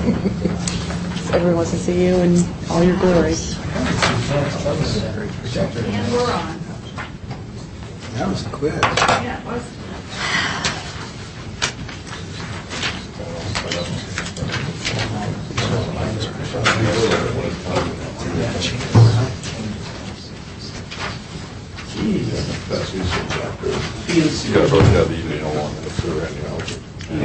Everyone wants to see you in all your glory. And we're on. That was quick. Yeah, it was. You guys already have the email on it if there are any else.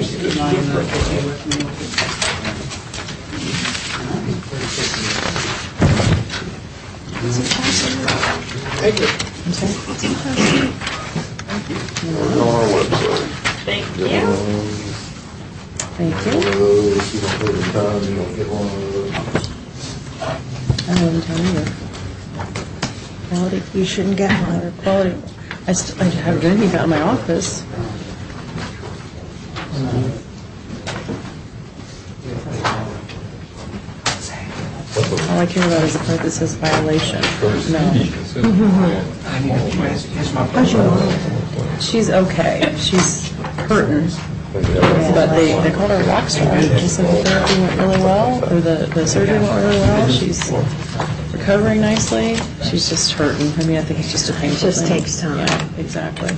Thank you. It's on our website. Thank you. Thank One you. of those, you don't put it in time, you don't get one of those. I wouldn't tell you. Quality, you shouldn't get one. Or quality. I haven't done anything in my office. All I care about is the part that says violation. No. How's your mom? She's okay. She's hurting. But they called her a rock star. She said the therapy went really well, or the surgery went really well. She's recovering nicely. She's just hurting. I mean, I think it's just a painful thing. It just takes time. Yeah, exactly.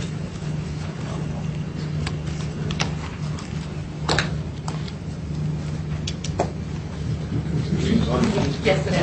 Yes, it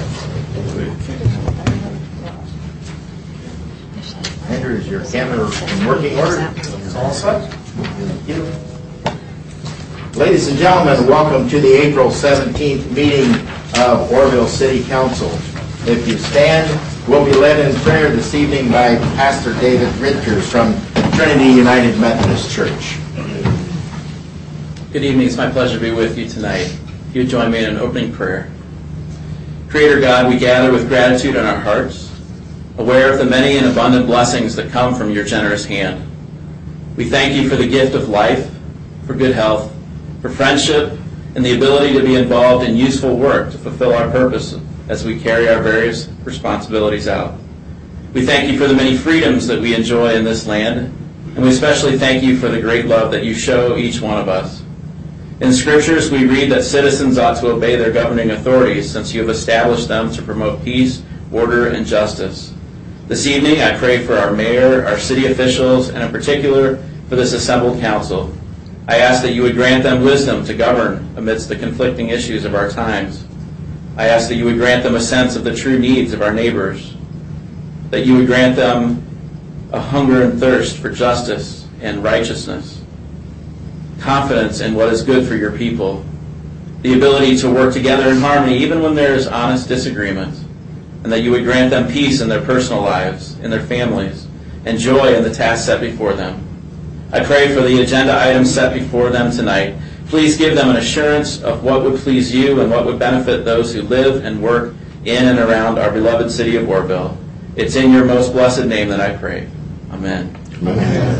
is. Andrew, is your camera in working order? All set? Thank you. Ladies and gentlemen, welcome to the April 17th meeting of Oroville City Council. If you stand, we'll be led in prayer this evening by Pastor David Richards from Trinity United Methodist Church. Good evening. It's my pleasure to be with you tonight. If you would join me in an opening prayer. Creator God, we gather with gratitude in our hearts, aware of the many and abundant blessings that come from your generous hand. We thank you for the gift of life, for good health, for friendship, and the ability to be involved in useful work to fulfill our purpose as we carry our various responsibilities out. We thank you for the many freedoms that we enjoy in this land, and we especially thank you for the great love that you show each one of us. In the scriptures, we read that citizens ought to obey their governing authorities since you have established them to promote peace, order, and justice. This evening, I pray for our mayor, our city officials, and in particular for this assembled council. I ask that you would grant them wisdom to govern amidst the conflicting issues of our times. I ask that you would grant them a sense of the true needs of our neighbors, that you would grant them a hunger and thirst for justice and righteousness, confidence in what is good for your people, the ability to work together in harmony even when there is honest disagreement, and that you would grant them peace in their personal lives, in their families, and joy in the tasks set before them. I pray for the agenda items set before them tonight. Please give them an assurance of what would please you and what would benefit those who live and work in and around our beloved city of Oroville. It's in your most blessed name that I pray. Amen. Amen.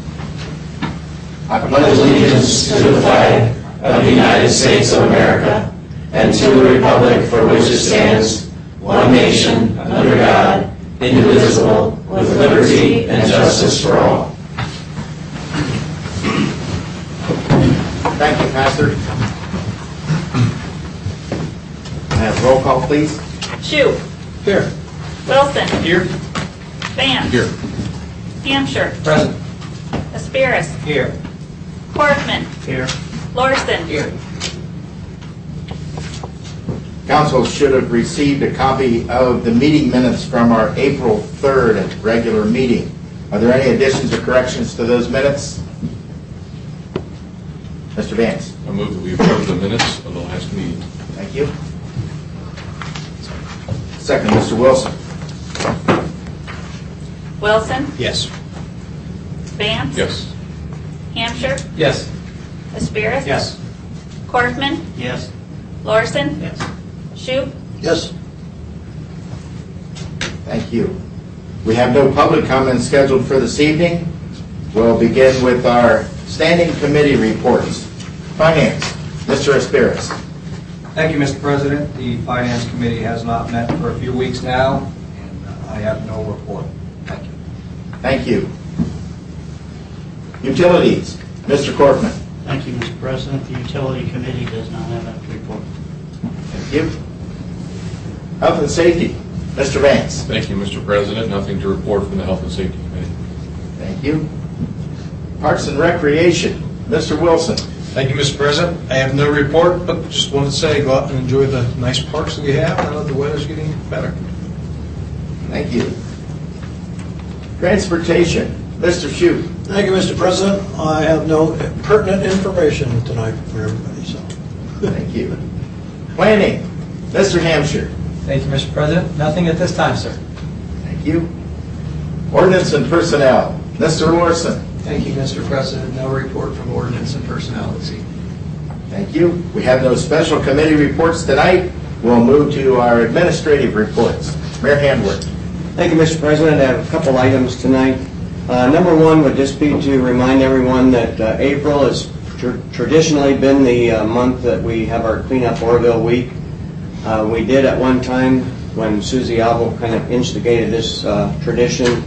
I pledge allegiance to the flag of the United States of America and to the republic for which it stands, one nation, under God, indivisible, with liberty and justice for all. Thank you, Pastor. Roll call, please. Shue. Here. Wilson. Here. Vance. Here. Hampshire. Present. Aspiris. Here. Korfman. Here. Larson. Here. Council should have received a copy of the meeting minutes from our April 3rd regular meeting. Are there any additions or corrections to those minutes? Mr. Vance. I move that we approve the minutes of the last meeting. Thank you. Second, Mr. Wilson. Wilson. Yes. Vance. Yes. Hampshire. Yes. Aspiris. Yes. Korfman. Yes. Larson. Yes. Shue. Yes. Thank you. We have no public comments scheduled for this evening. We'll begin with our standing committee reports. Finance, Mr. Aspiris. Thank you, Mr. President. The Finance Committee has not met for a few weeks now, and I have no report. Thank you. Thank you. Utilities, Mr. Korfman. Thank you, Mr. President. The Utility Committee does not have a report. you. Health and Safety, Mr. Vance. Thank you, Mr. President. Nothing to report from the Health and Safety Committee. Thank you. Parks and Recreation, Mr. Wilson. Thank you, Mr. President. I have no report, but just wanted to say go out and enjoy the nice parks that we have now that the weather's getting better. Thank you. Transportation, Mr. Shute. Thank you, Mr. President. I have no pertinent information tonight for everybody, so. Thank you. Planning, Mr. Hampshire. Thank you, Mr. President. Nothing at this time, sir. Thank you. Ordinance and Personnel, Mr. Larson. Thank you, Mr. President. No report from Ordinance and Personnel this evening. Thank you. We have no special committee reports tonight. We'll move to our administrative reports. Mayor Handler. Thank you, Mr. President. I have a couple items tonight. Number one would just be to remind everyone that April has traditionally been the month that we have our Clean Up Oroville Week. We did at one time, when Susie Abel kind of instigated this tradition,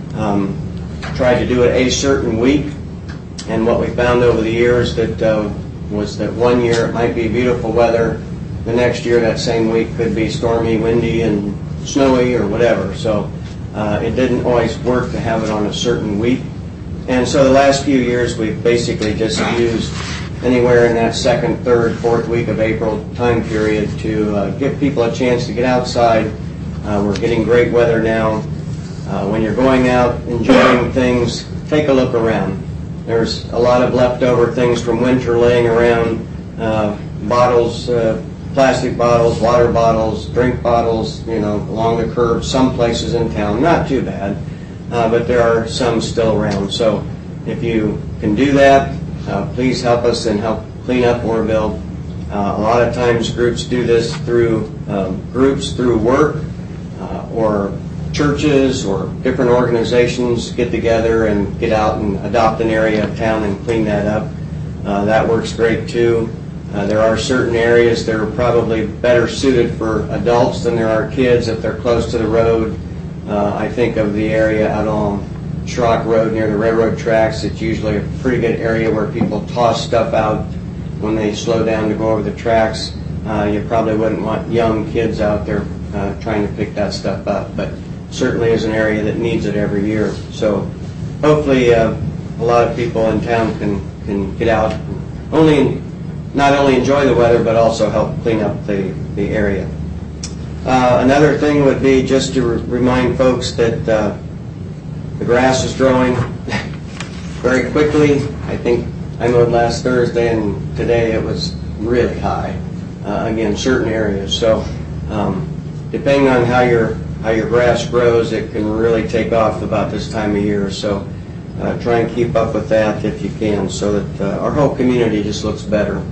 tried to do it a certain week. And what we found over the years was that one year it might be beautiful weather, the next year that same week could be stormy, windy, and snowy or whatever. So it didn't always work to have it on a certain week. And so the last few years we've basically just used anywhere in that second, third, fourth week of April time period to give people a chance to get outside. We're getting great weather now. When you're going out enjoying things, take a look around. There's a lot of leftover things from winter laying around, bottles, plastic bottles, water bottles, drink bottles, along the curb, some places in town. Not too bad, but there are some still around. So if you can do that, please help us and help clean up Oroville. A lot of times groups do this through through work or churches or different organizations get together and get out and adopt an area of town and clean that up. That works great too. There are certain areas that are probably better suited for adults than there are kids if they're close to the road. I think of the area out on Schrock Road near the railroad tracks. It's usually a pretty good area where people toss stuff out when they slow down to go over the tracks. You probably wouldn't want young kids out there trying to pick that stuff up, but certainly is an area that needs it every year. So hopefully a lot of people in town can get out and not only enjoy the weather, but also help clean up the area. Another thing would be just to remind folks that the grass is growing very quickly. I think I mowed last Thursday, and today it was really high. Again, certain areas. So depending on how your grass grows, it can really take off about this time of year. So try and keep up with that if you can, so that our whole community just looks better.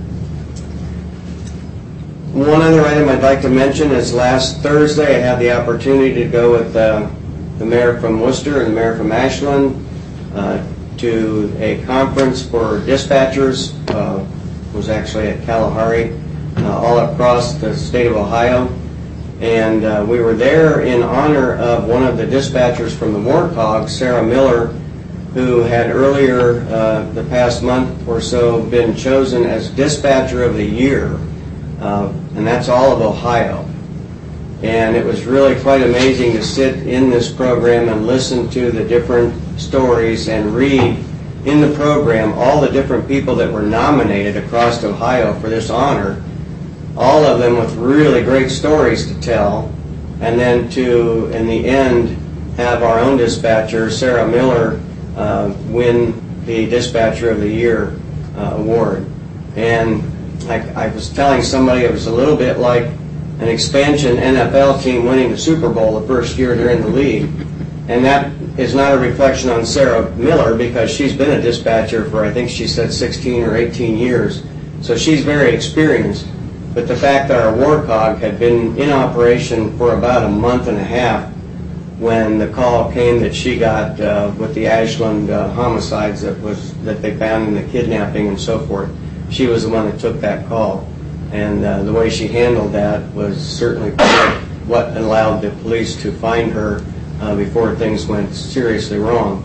One other item I'd like to mention is last Thursday I had the opportunity to go with the mayor from Worcester and the mayor from Ashland to a conference for dispatchers. It was actually at Kalahari, all across the state of Ohio. And we were there in honor of one of the dispatchers from the Warthog, Sarah Miller, who had earlier the past month or so been chosen as Dispatcher of the Year. And that's all of Ohio. And it was really quite amazing to sit in this program and listen to the different stories and read in the program all the different people that were nominated across Ohio for this honor, all of them with really great stories to tell, and then to, in the end, have our own dispatcher, Sarah Miller, win the Dispatcher of the Year award. And I was telling somebody it was a little bit like an expansion NFL team winning the Super Bowl the first year they're in the league. And that is not a reflection on Sarah Miller, because she's been a dispatcher for, I think she said, 16 or 18 years. So she's very experienced. But the fact that our Warthog had been in operation for about a month and a half when the call came that she got with the Ashland homicides that they found in the kidnapping and so forth, she was the one that took that call. And the way she handled that was certainly what allowed the police to find her before things went seriously wrong.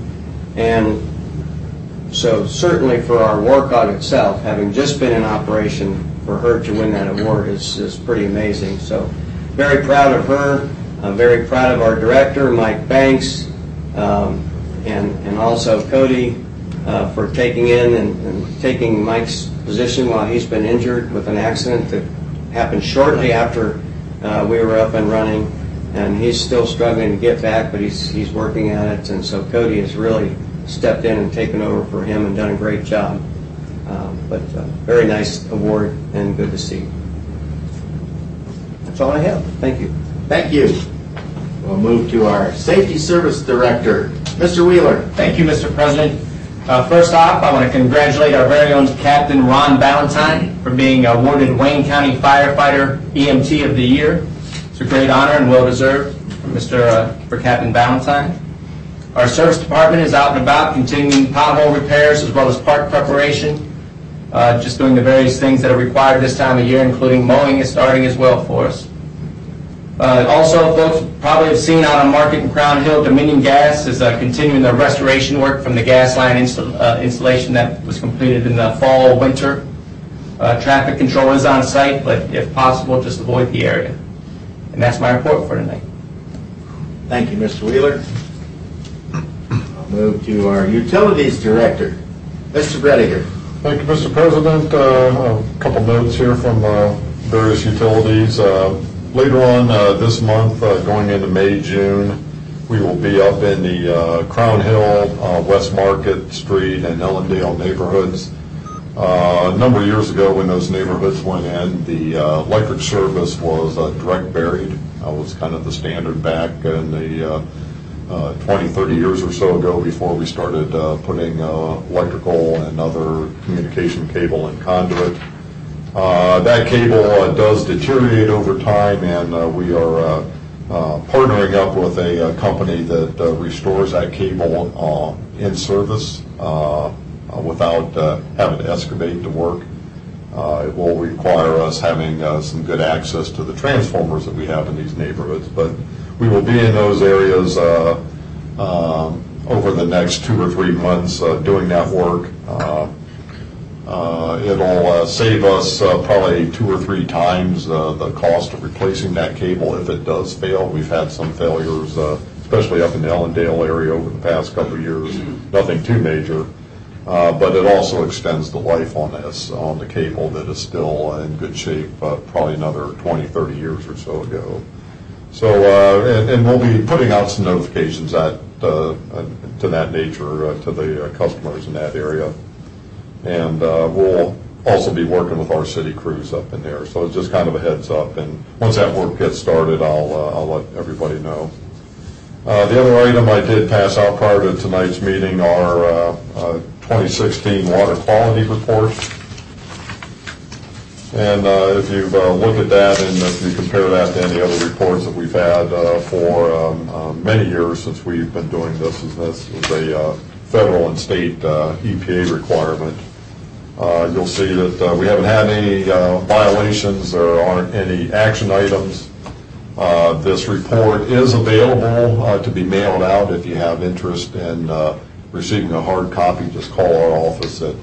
And so certainly for our Warthog itself, having just been in operation for her to win that award is pretty amazing. So very proud of her. I'm very proud of our director, Mike Banks, and also Cody for taking in and taking Mike's position while he's been injured with an accident that happened shortly after we were up and running. And he's still struggling to get back, but he's working at it. And so Cody has really stepped in and taken over for him and done a great job. But very nice award and good to see. That's all I have. Thank you. Thank you. We'll move to our Safety Service Director, Mr. Wheeler. Thank you, Mr. President. First off, I want to congratulate our very own Captain Ron Ballantyne for being awarded Wayne County Firefighter EMT of the Year. It's a great honor and well-deserved for Captain Ballantyne. Our service department is out and about continuing pothole repairs as well as park preparation, just doing the various things that are required this time of year, including mowing is starting as well for us. Also, folks probably have seen out on Market and Crown Hill, Dominion Gas is continuing the restoration work from the gas line installation that was completed in the fall, winter. Traffic control is on site, but if possible, just avoid the area. And that's my report for tonight. Thank you, Mr. Wheeler. I'll move to our Utilities Director, Mr. Brediger. Thank you, Mr. President. A couple notes here from various utilities. Later on this month, going into May, June, we will be up in the Crown Hill, West Market Street, and Ellendale neighborhoods. A number of years ago when those neighborhoods went in, the electric service was direct buried. That was kind of the standard back in the 20, 30 years or so ago before we started putting electrical and other communication cable and conduit. That cable does deteriorate over time, and we are partnering up with a company that restores that cable in service without having to excavate to work. It will require us having some good access to the transformers that we have in these neighborhoods, but we will be in those areas over the next 2 or 3 months doing that work. It'll save us probably 2 or 3 times the cost of replacing that cable if it does fail. We've had some failures, especially up in the Ellendale area over the past couple of years. Nothing too major, but it also extends the life on the cable that is still in good shape, probably another 20, 30 years or so ago. So, and we'll be putting out some notifications to that nature to the customers in that area. And we'll also be working with our city crews up in there. So it's just kind of a heads up. And once that work gets started, I'll let everybody know. The other item I did pass out prior to tonight's meeting are 2016 water quality report. And if you look at that and if you compare that to any other reports that we've had for many years since we've been doing this is a federal and state EPA requirement. You'll see that we haven't had any violations. There aren't any action items. This report is available to be mailed out. If you have interest in receiving a hard copy, just call our office at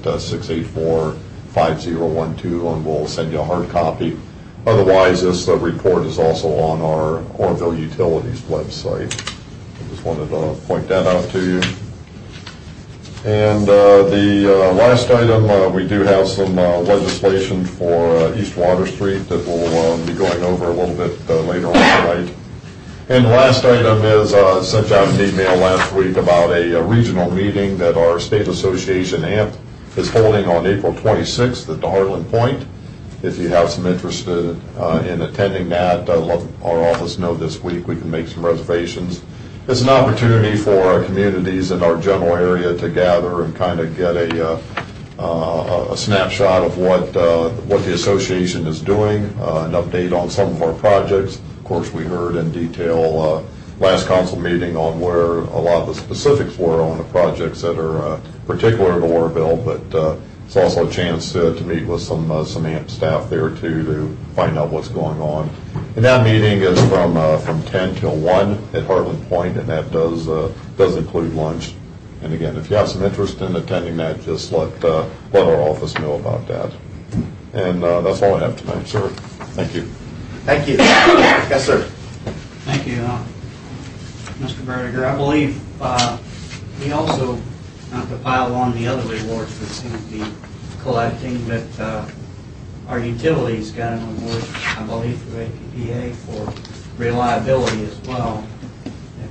684-5012 and we'll send you a hard copy. Otherwise, this report is also on our Orville Utilities website. I just wanted to point that out to you. And the last item, we do have some legislation for East Water Street that we'll be going over a little bit later on tonight. And the last item is sent out an email last week about a regional meeting that our state association, AMP, is holding on April 26th at the Heartland Point. If you have some interest in attending that, let our office know this week. We can make some reservations. It's an opportunity for our communities in our general area to gather and kind of get a snapshot of what the association is doing, an update on some of our projects. Of course, we heard in detail last council meeting on where a lot of the specifics were on the projects that are particular to Orville, but it's also a chance to meet with some AMP staff there too to find out what's going on. And that meeting is from 10 till 1 at Heartland Point, and that does include lunch. And again, if you have some interest in attending that, just let our office know about that. And that's all I have tonight, sir. Thank you. Thank you. Yes, sir. Thank you, Mr. Berdiger. I believe we also, not to pile on the other rewards we seem to be collecting, but our utilities got an award, I believe, through APPA for reliability as well. It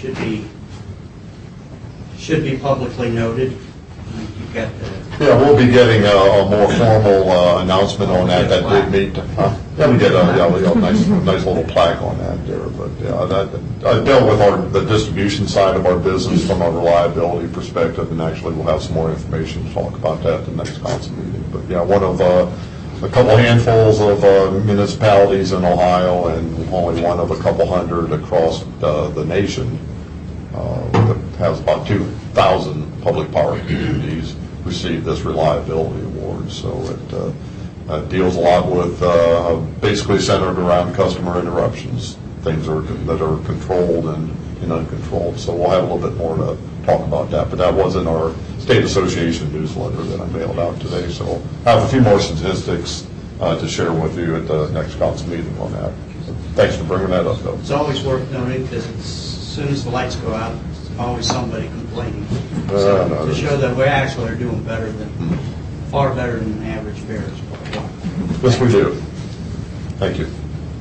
should be publicly noted. You've got the Yeah, we'll be getting a more formal announcement on that. That did meet. Yeah, we did a nice little plaque on that there. But yeah, I dealt with the distribution side of our business from a reliability perspective, and actually we'll have some more information to talk about that at the next council meeting. But yeah, one of a couple handfuls of municipalities in Ohio, and only one of a couple hundred across the nation that has about 2,000 public power communities receive this reliability award. So it deals a lot with basically centered around customer interruptions, things that are controlled and uncontrolled. So we'll have a little bit more to talk about that. But that was in our state association newsletter that I mailed out today. So I have a few more statistics to share with you at the next council meeting on that. So thanks for bringing that up, though. It's always worth noting because as soon as the lights go out, there's always somebody complaining. So to show that we actually are doing far better than the average bears. Yes, we do. Thank you.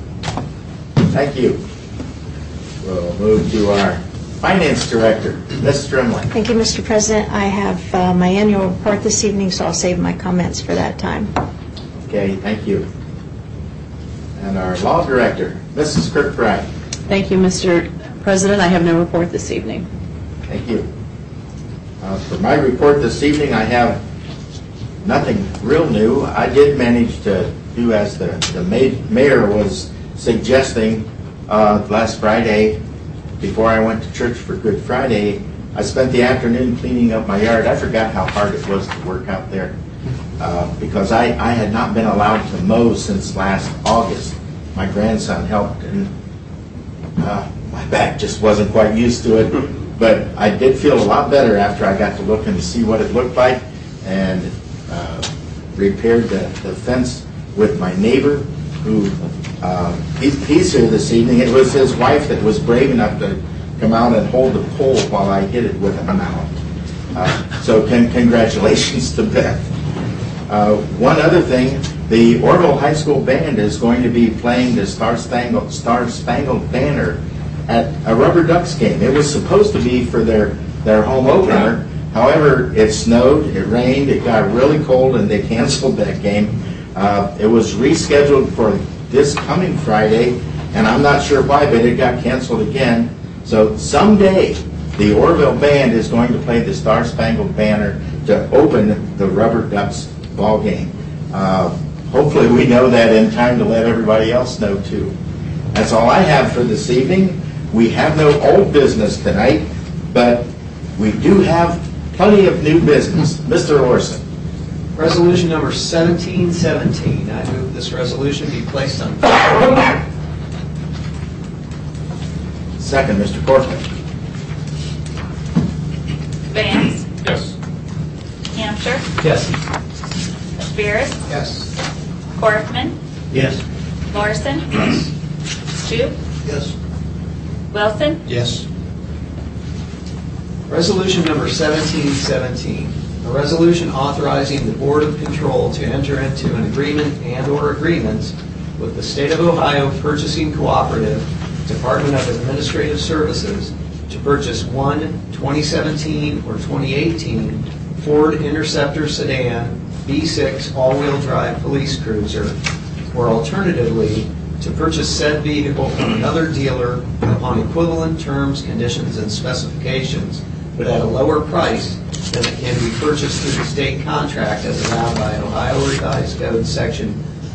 Thank you. We'll move to our Finance Director, Ms. Strimling. Thank you, Mr. President. I have my annual report this evening, so I'll save my comments for that time. Okay, thank you. And our Law Director, Mrs. Kirkbride. Thank you, Mr. President. I have no report this evening. Thank you. For my report this evening, I have nothing real new. I did manage to do as the mayor was suggesting last Friday before I went to church for Good Friday. I spent the afternoon cleaning up my yard. I forgot how hard it was to work out there because I had not been allowed to mow since last August. My grandson helped, and my back just wasn't quite used to it. But I did feel a lot better after I got to look and see what it looked like, and repaired the fence with my neighbor, who he's here this evening. It was his wife that was brave enough to come out and hold the pole while I hit it with a mallet. So congratulations to Beth. One other thing, the Orville High School Band is going to be playing the Star Spangled Banner at a Rubber Ducks game. It was supposed to be for their home opener. However, it snowed, it rained, it got really cold, and they canceled that game. It was rescheduled for this coming Friday, and I'm not sure why, but it got canceled again. So someday, the Orville Band is going to play the Star Spangled Banner to open the Rubber Ducks ball game. Hopefully we know that in time to let everybody else know, too. That's all I have for this evening. We have no old business tonight, but we do have plenty of new business. Mr. Orson. Resolution number 1717. I move this resolution be placed on. Second, Mr. Corcoran. Vance. Yes. Hampshire. Yes. Spears. Yes. Corfman. Yes. Larson. Yes. Shoup. Yes. Wilson. Yes. Resolution number 1717. A resolution authorizing the Board of Control to enter into an agreement and/or agreements with the State of Ohio Purchasing Cooperative, Department of Administrative Services, to purchase one 2017 or 2018 Ford Interceptor sedan V6 all-wheel drive police cruiser, or alternatively, to purchase said vehicle from another dealer upon equivalent terms, conditions, and specifications, but at a lower price than it can be purchased through the state contract as allowed by Ohio Revised Code Section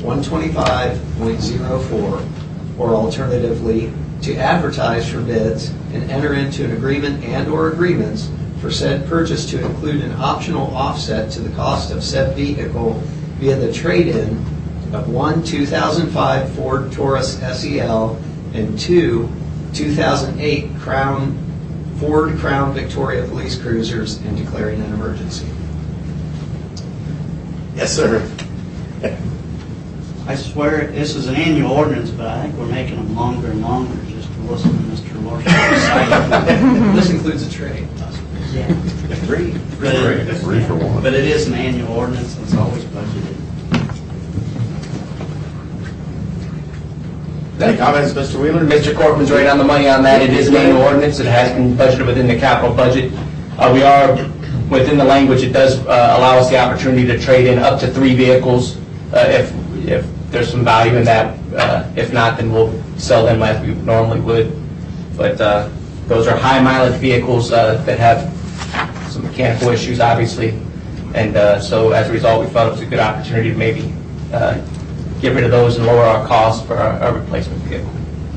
125.04, or alternatively, to advertise for bids and enter into an agreement and/or agreements for said purchase to include an optional offset to the cost of said vehicle via the trade-in of one 2005 Ford Taurus SEL and two 2008 Ford Crown Victoria police cruisers, and declaring an emergency. Yes, sir. I swear, this is an annual ordinance, but I think we're making them longer and longer just to listen to Mr. Larson recite. This includes a trade. Yeah. Three. Three for one. But it is an annual ordinance, it's always budgeted. Any comments, Mr. Wheeler? Mr. Corcoran's right on the money on that. It is an annual ordinance. It has been budgeted within the capital budget. We are, within the language, it does allow us the opportunity to trade in up to 3 vehicles if there's some value in that. If not, then we'll sell them as we normally would. But those are high mileage vehicles that have some mechanical issues, obviously. And so as a result, we felt it was a good opportunity to maybe get rid of those and lower our costs for our replacement vehicle.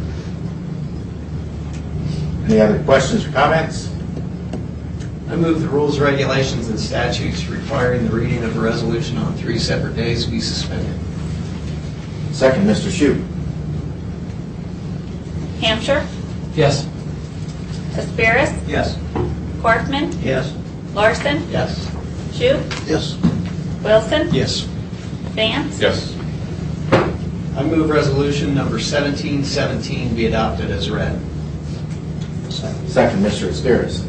Any other questions or comments? I move the rules, regulations, and statutes requiring the reading of the resolution on 3 separate days be suspended. Second, Mr. Shute. Hampshire, Yes. Aspirus, Yes. Corkman, Yes. Larson, Yes. Shute, Yes. Wilson, Yes. Vance, Yes. I move resolution number 1717 be adopted as read. Second, Mr. Aspirus.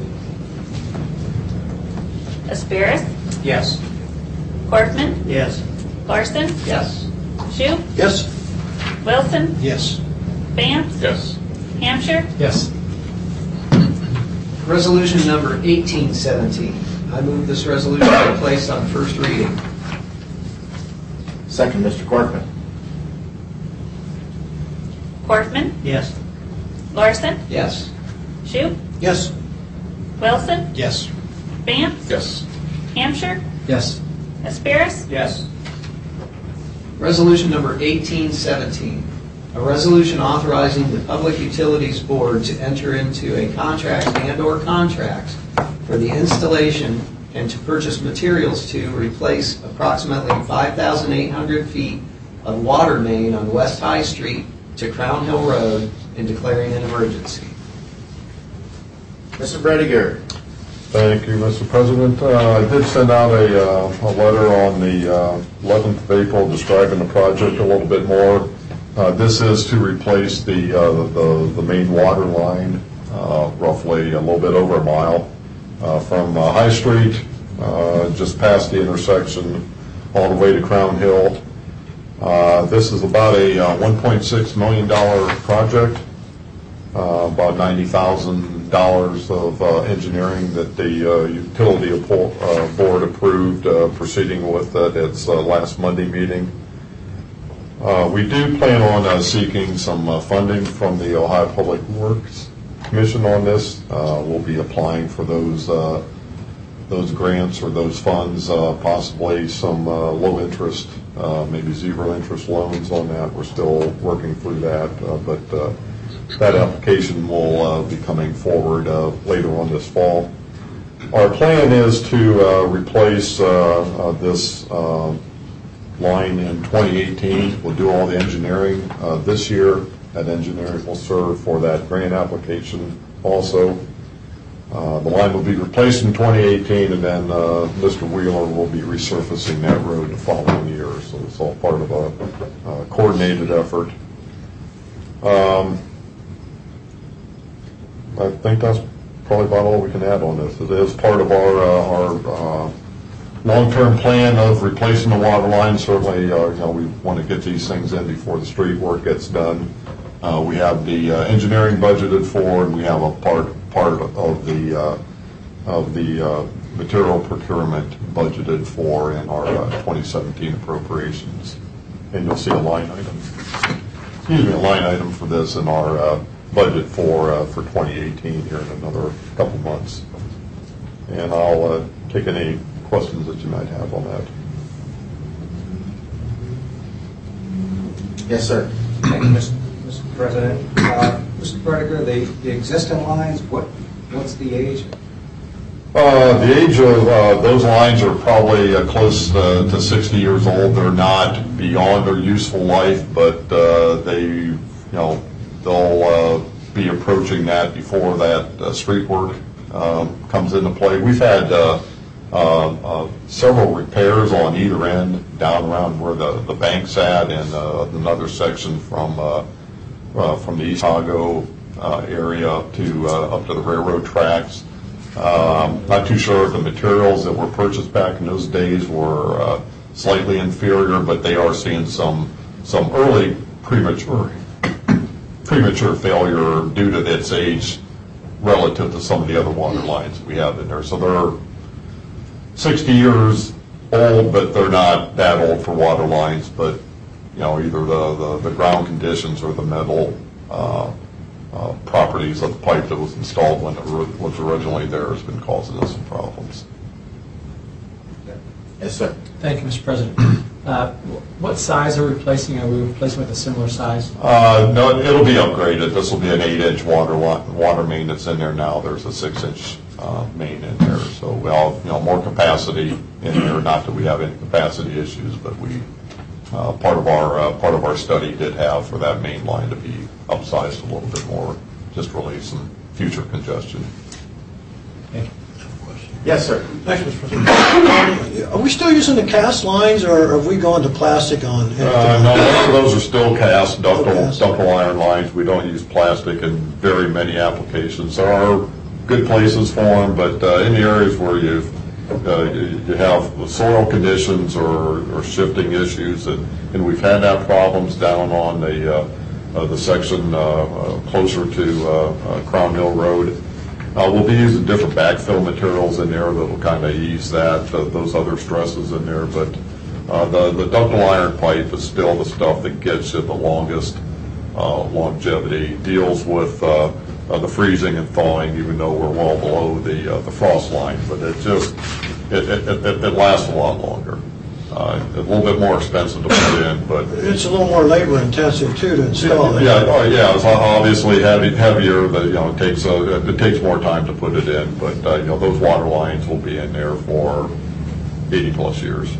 Aspirus, Yes. Corkman, Yes. Larson, Yes. Shute, Yes. Wilson, Yes. Vance, Yes. Hampshire, Yes. Resolution number 1817. I move this resolution be placed on first reading. Second, Mr. Corkman. Corkman, Yes. Larson, Yes. Shute, Yes. Wilson, Yes. Vance, Yes. Hampshire, Yes. Aspirus, Yes. Resolution number 1817. A resolution authorizing the Public Utilities Board to enter into a contract and/or contracts for the installation and to purchase materials to replace approximately 5,800 feet of water main on West High Street to Crown Hill Road and declaring an emergency. Mr. Brediger. Thank you, Mr. President. I did send out a letter on the 11th of April describing the project a little bit more. This is to replace the main water line, roughly a little bit over a mile, from High Street, just past the intersection, all the way to Crown Hill. This is about a $1.6 million project, about $90,000 of engineering that the utility board approved proceeding with at its last Monday meeting. We do plan on seeking some funding from the Ohio Public Works Commission on this. We'll be applying for those grants or those funds, possibly some low interest, maybe zero interest loans on that. We're still working through that, but that application will be coming forward later on this fall. Our plan is to replace this line in 2018. We'll do all the engineering this year. That engineering will serve for that grant application also. The line will be replaced in 2018, and then Mr. Wheeler will be resurfacing that road the following year. So it's all part of a coordinated effort. I think that's probably about all we can add on this. It is part of our long-term plan of replacing the water line. Certainly, we want to get these things in before the street work gets done. We have the engineering budgeted for, and we have a part of the material procurement budgeted for in our 2017 appropriations. And you'll see a line item for this in our budget for 2018 here in another couple months. And I'll take any questions that you might have on that. Yes, sir. Thank you, Mr. President. Mr. Brediger, the existing lines, what's the age? The age of those lines are probably close to 60 years old. They're not beyond their useful life, but they'll be approaching that before that street work comes into play. We've had several repairs on either end, down around where the bank's at, and another section from the East Chicago area up to the railroad tracks. Not too sure if the materials that were purchased back in those days were slightly inferior, but they are seeing some early premature failure due to its age relative to some of the other water lines we have in there. So they're 60 years old, but they're not that old for water lines. But either the ground conditions or the metal properties of the pipe that was installed when it was originally there has been causing us some problems. Yes, sir. Thank you, Mr. President. What size are we replacing? Are we replacing with a similar size? No, it'll be upgraded. This will be an 8-inch water main that's in there now. There's a 6-inch main in there, so we'll have more capacity in there. Not that we have any capacity issues, but we part of our study did have for that main line to be upsized a little bit more, just relieve some future congestion. Thank you. Yes, sir. Thanks, Mr. President. Are we still using the cast lines, or have we gone to plastic on anything? No, most of those are still cast, ductile iron lines. We don't use plastic in very many applications. There are good places for them, but in the areas where you have soil conditions or shifting issues, and we've had that problems down on the section closer to Crown Hill Road. We'll be using different backfill materials in there that will kind of ease those other stresses in there. But the ductile iron pipe is still the stuff that gets you the longest longevity. Deals with the freezing and thawing, even though we're well below the frost line. But it lasts a lot longer. A little bit more expensive to put in, but it's a little more labor intensive too to install it. Yeah. It's obviously heavier. But it takes more time to put it in. But those water lines will be in there for 80+ years.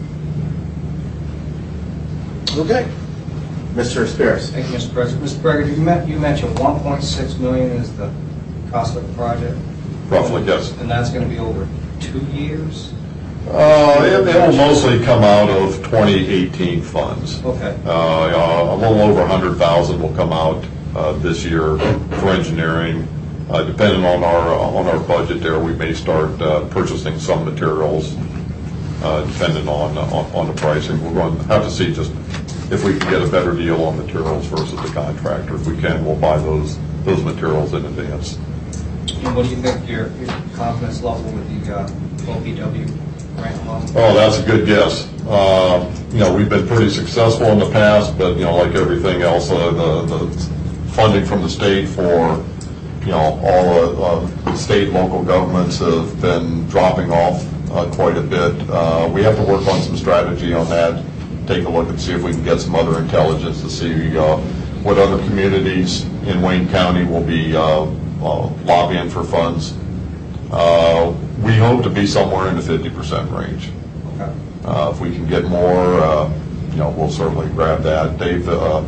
Okay. Mr. Spears. Thank you, Mr. President. Mr. Berger, you mentioned $1.6 million is the cost of the project. Roughly, yes. And that's going to be over 2 years. It will mostly come out of 2018 funds. Okay. A little over $100,000 will come out this year for engineering. Depending on our budget there, we may start purchasing some materials depending on the pricing. We're going to have to see just if we can get a better deal on materials versus the contractor. If we can, we'll buy those materials in advance. And what do you think your confidence level with the OPW grant loan? Oh, that's a good guess. We've been pretty successful in the past, but like everything else, the funding from the state for all the state and local governments have been dropping off quite a bit. We have to work on some strategy on that. Take a look and see if we can get some other intelligence to see what other communities in Wayne County will be lobbying for funds. We hope to be somewhere in the 50% range. Okay. If we can get more, we'll certainly grab that. Dave,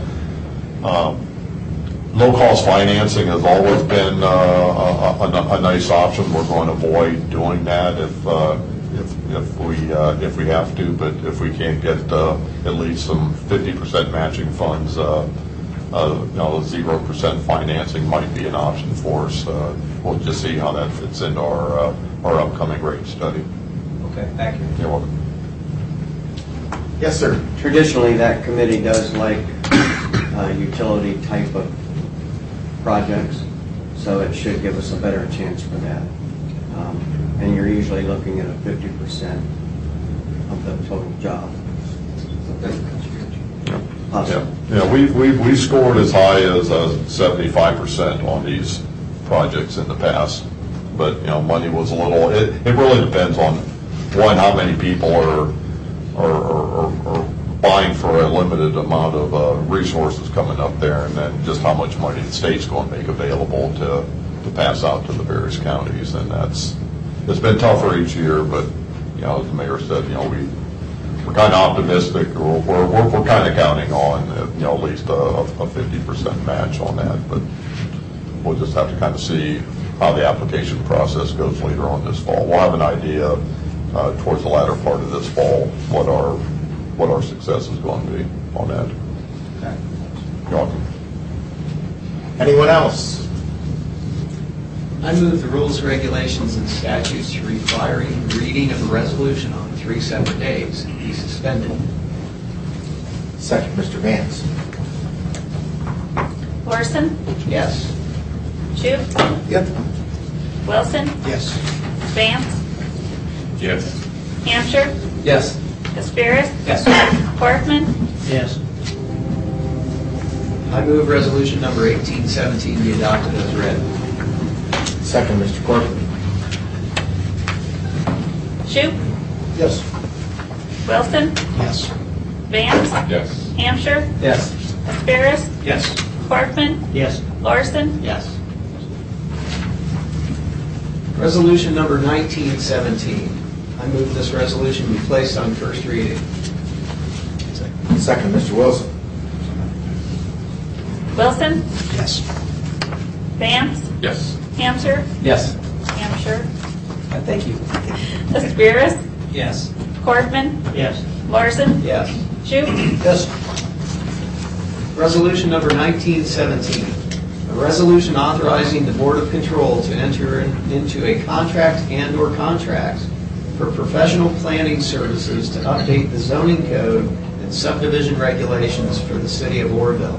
low-cost financing has always been a nice option. We're going to avoid doing that if we have to, but if we can't get at least some 50% matching funds, 0% financing might be an option for us. We'll just see how that fits into our upcoming rate study. Okay, thank you. You're welcome. Yes, sir. Traditionally, that committee does like utility type of projects, so it should give us a better chance for that. And you're usually looking at a 50% of the total job. Yeah, we scored as high as 75% on these projects in the past, but money was a little. It really depends on how many people are buying for a limited amount of resources coming up there, and then just how much money the state's going to make available to pass out to the various counties, and it's been tougher each year, but as the mayor said, we're kind of optimistic. We're kind of counting on at least a 50% match on that, but we'll just have to kind of see how the application process goes later on this fall. We'll have an idea towards the latter part of this fall what our success is going to be on that. Okay. You're welcome. Anyone else? I move the rules, regulations, and statutes requiring reading of a resolution on 3 separate days be suspended. Second, Mr. Vance. Larson, Yes. Shoup, Yep. Wilson, Yes. Vance, Yes. Hampshire, Yes. Caspiris, Yes. Corfman, Yes. I move resolution number 1817 be adopted as read. Second, Mr. Corcoran. Shoup, Yes. Wilson, Yes. Vance, Yes. Hampshire, Yes. Caspiris, Yes. Corfman, Yes. Larson, Yes. Resolution number 1917. I move this resolution be placed on first reading. Second, Mr. Wilson. Wilson, Yes. Vance, Yes. Hampshire, Yes. Thank you. Caspiris, Yes. Corfman, Yes. Larson, Yes. Shoup, Yes. Resolution number 1917. A resolution authorizing the Board of Control to enter into a contract and/or contracts for professional planning services to update the zoning code and subdivision regulations for the city of Orrville.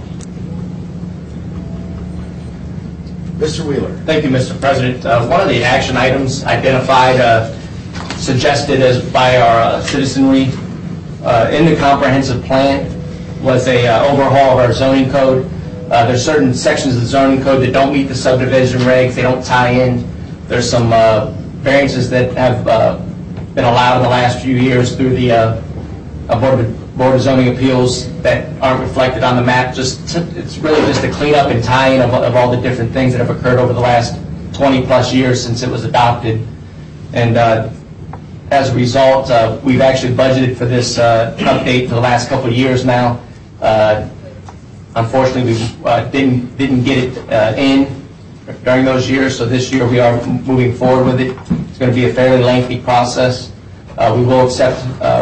Mr. Wheeler. Thank you, Mr. President. One of the action items identified, suggested as by our citizenry in the comprehensive plan was a overhaul of our zoning code. There's certain sections of the zoning code that don't meet the subdivision regs. They don't tie in. There's some variances that have been allowed in the last few years through the Board of Zoning Appeals that aren't reflected on the map. It's really just a cleanup and tie-in of all the different things that have occurred over the last 20-plus years since it was adopted. And as a result, we've actually budgeted for this update for the last couple of years now. Unfortunately, we didn't get it in during those years, so this year we are moving forward with it. It's going to be a fairly lengthy process. We will accept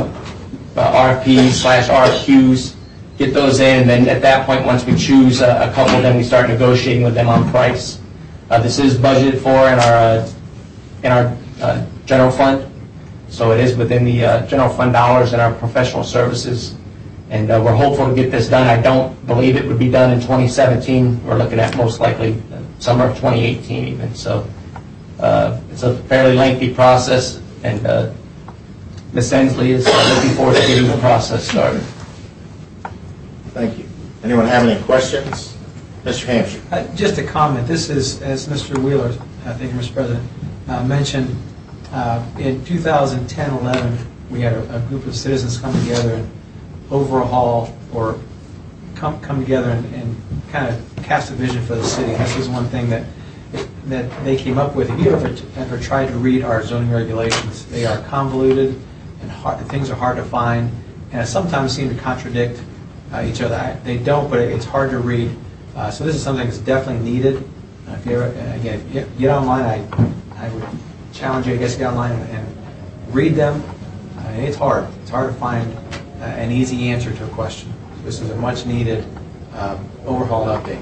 RFPs/RFQs, get those in, and then at that point, once we choose a couple, then we start negotiating with them on price. This is budgeted for in our general fund, so it is within the general fund dollars and our professional services. And we're hopeful to get this done. I don't believe it would be done in 2017. We're looking at most likely summer of 2018 even. So it's a fairly lengthy process, and Ms. Ensley is looking forward to getting the process started. Thank you. Anyone have any questions? Mr. Hampshire. Just a comment. This is, as Mr. Wheeler, thank you, Mr. President, mentioned, in 2010-11, we had a group of citizens come together and overhaul or come together and kind of cast a vision for the city. And this is one thing that they came up with. If you ever tried to read our zoning regulations, they are convoluted and things are hard to find, and sometimes seem to contradict each other. They don't, but it's hard to read. So this is something that's definitely needed. If you ever, again, get online, I would challenge you, I guess, to get online and read them. It's hard. It's hard to find an easy answer to a question. This is a much needed overhaul update.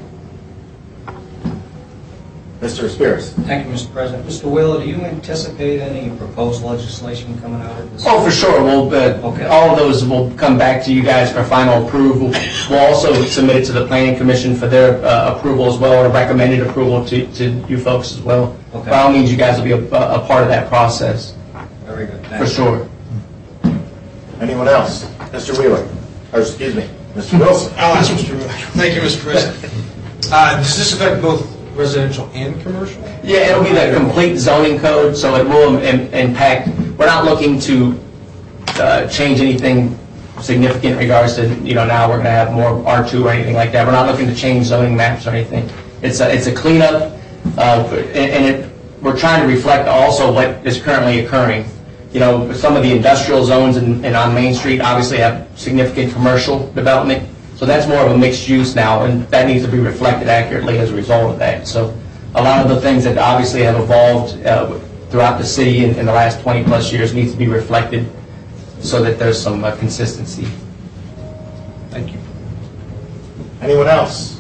Mr. Spears. Thank you, Mr. President. Mr. Wheeler, do you anticipate any proposed legislation coming out of this? Oh, for sure. Okay. All of those will come back to you guys for final approval. We'll also submit it to the Planning Commission for their approval as well, or recommended approval to you folks as well. Okay. By all means, you guys will be a part of that process. Very good. For sure. Anyone else? Mr. Wheeler. Or, excuse me, Mr. Wilson. I'll ask Mr. Wheeler. Thank you, Mr. President. Does this affect both residential and commercial? Yeah, it'll be the complete zoning code, so it will impact. We're not looking to change anything significant in regards to, now we're going to have more R2 or anything like that. We're not looking to change zoning maps or anything. It's a cleanup, and we're trying to reflect also what is currently occurring. Some of the industrial zones and on Main Street obviously have significant commercial development. So that's more of a mixed use now, and that needs to be reflected accurately as a result of that. So a lot of the things that obviously have evolved throughout the city in the last 20-plus years needs to be reflected so that there's some consistency. Thank you. Anyone else?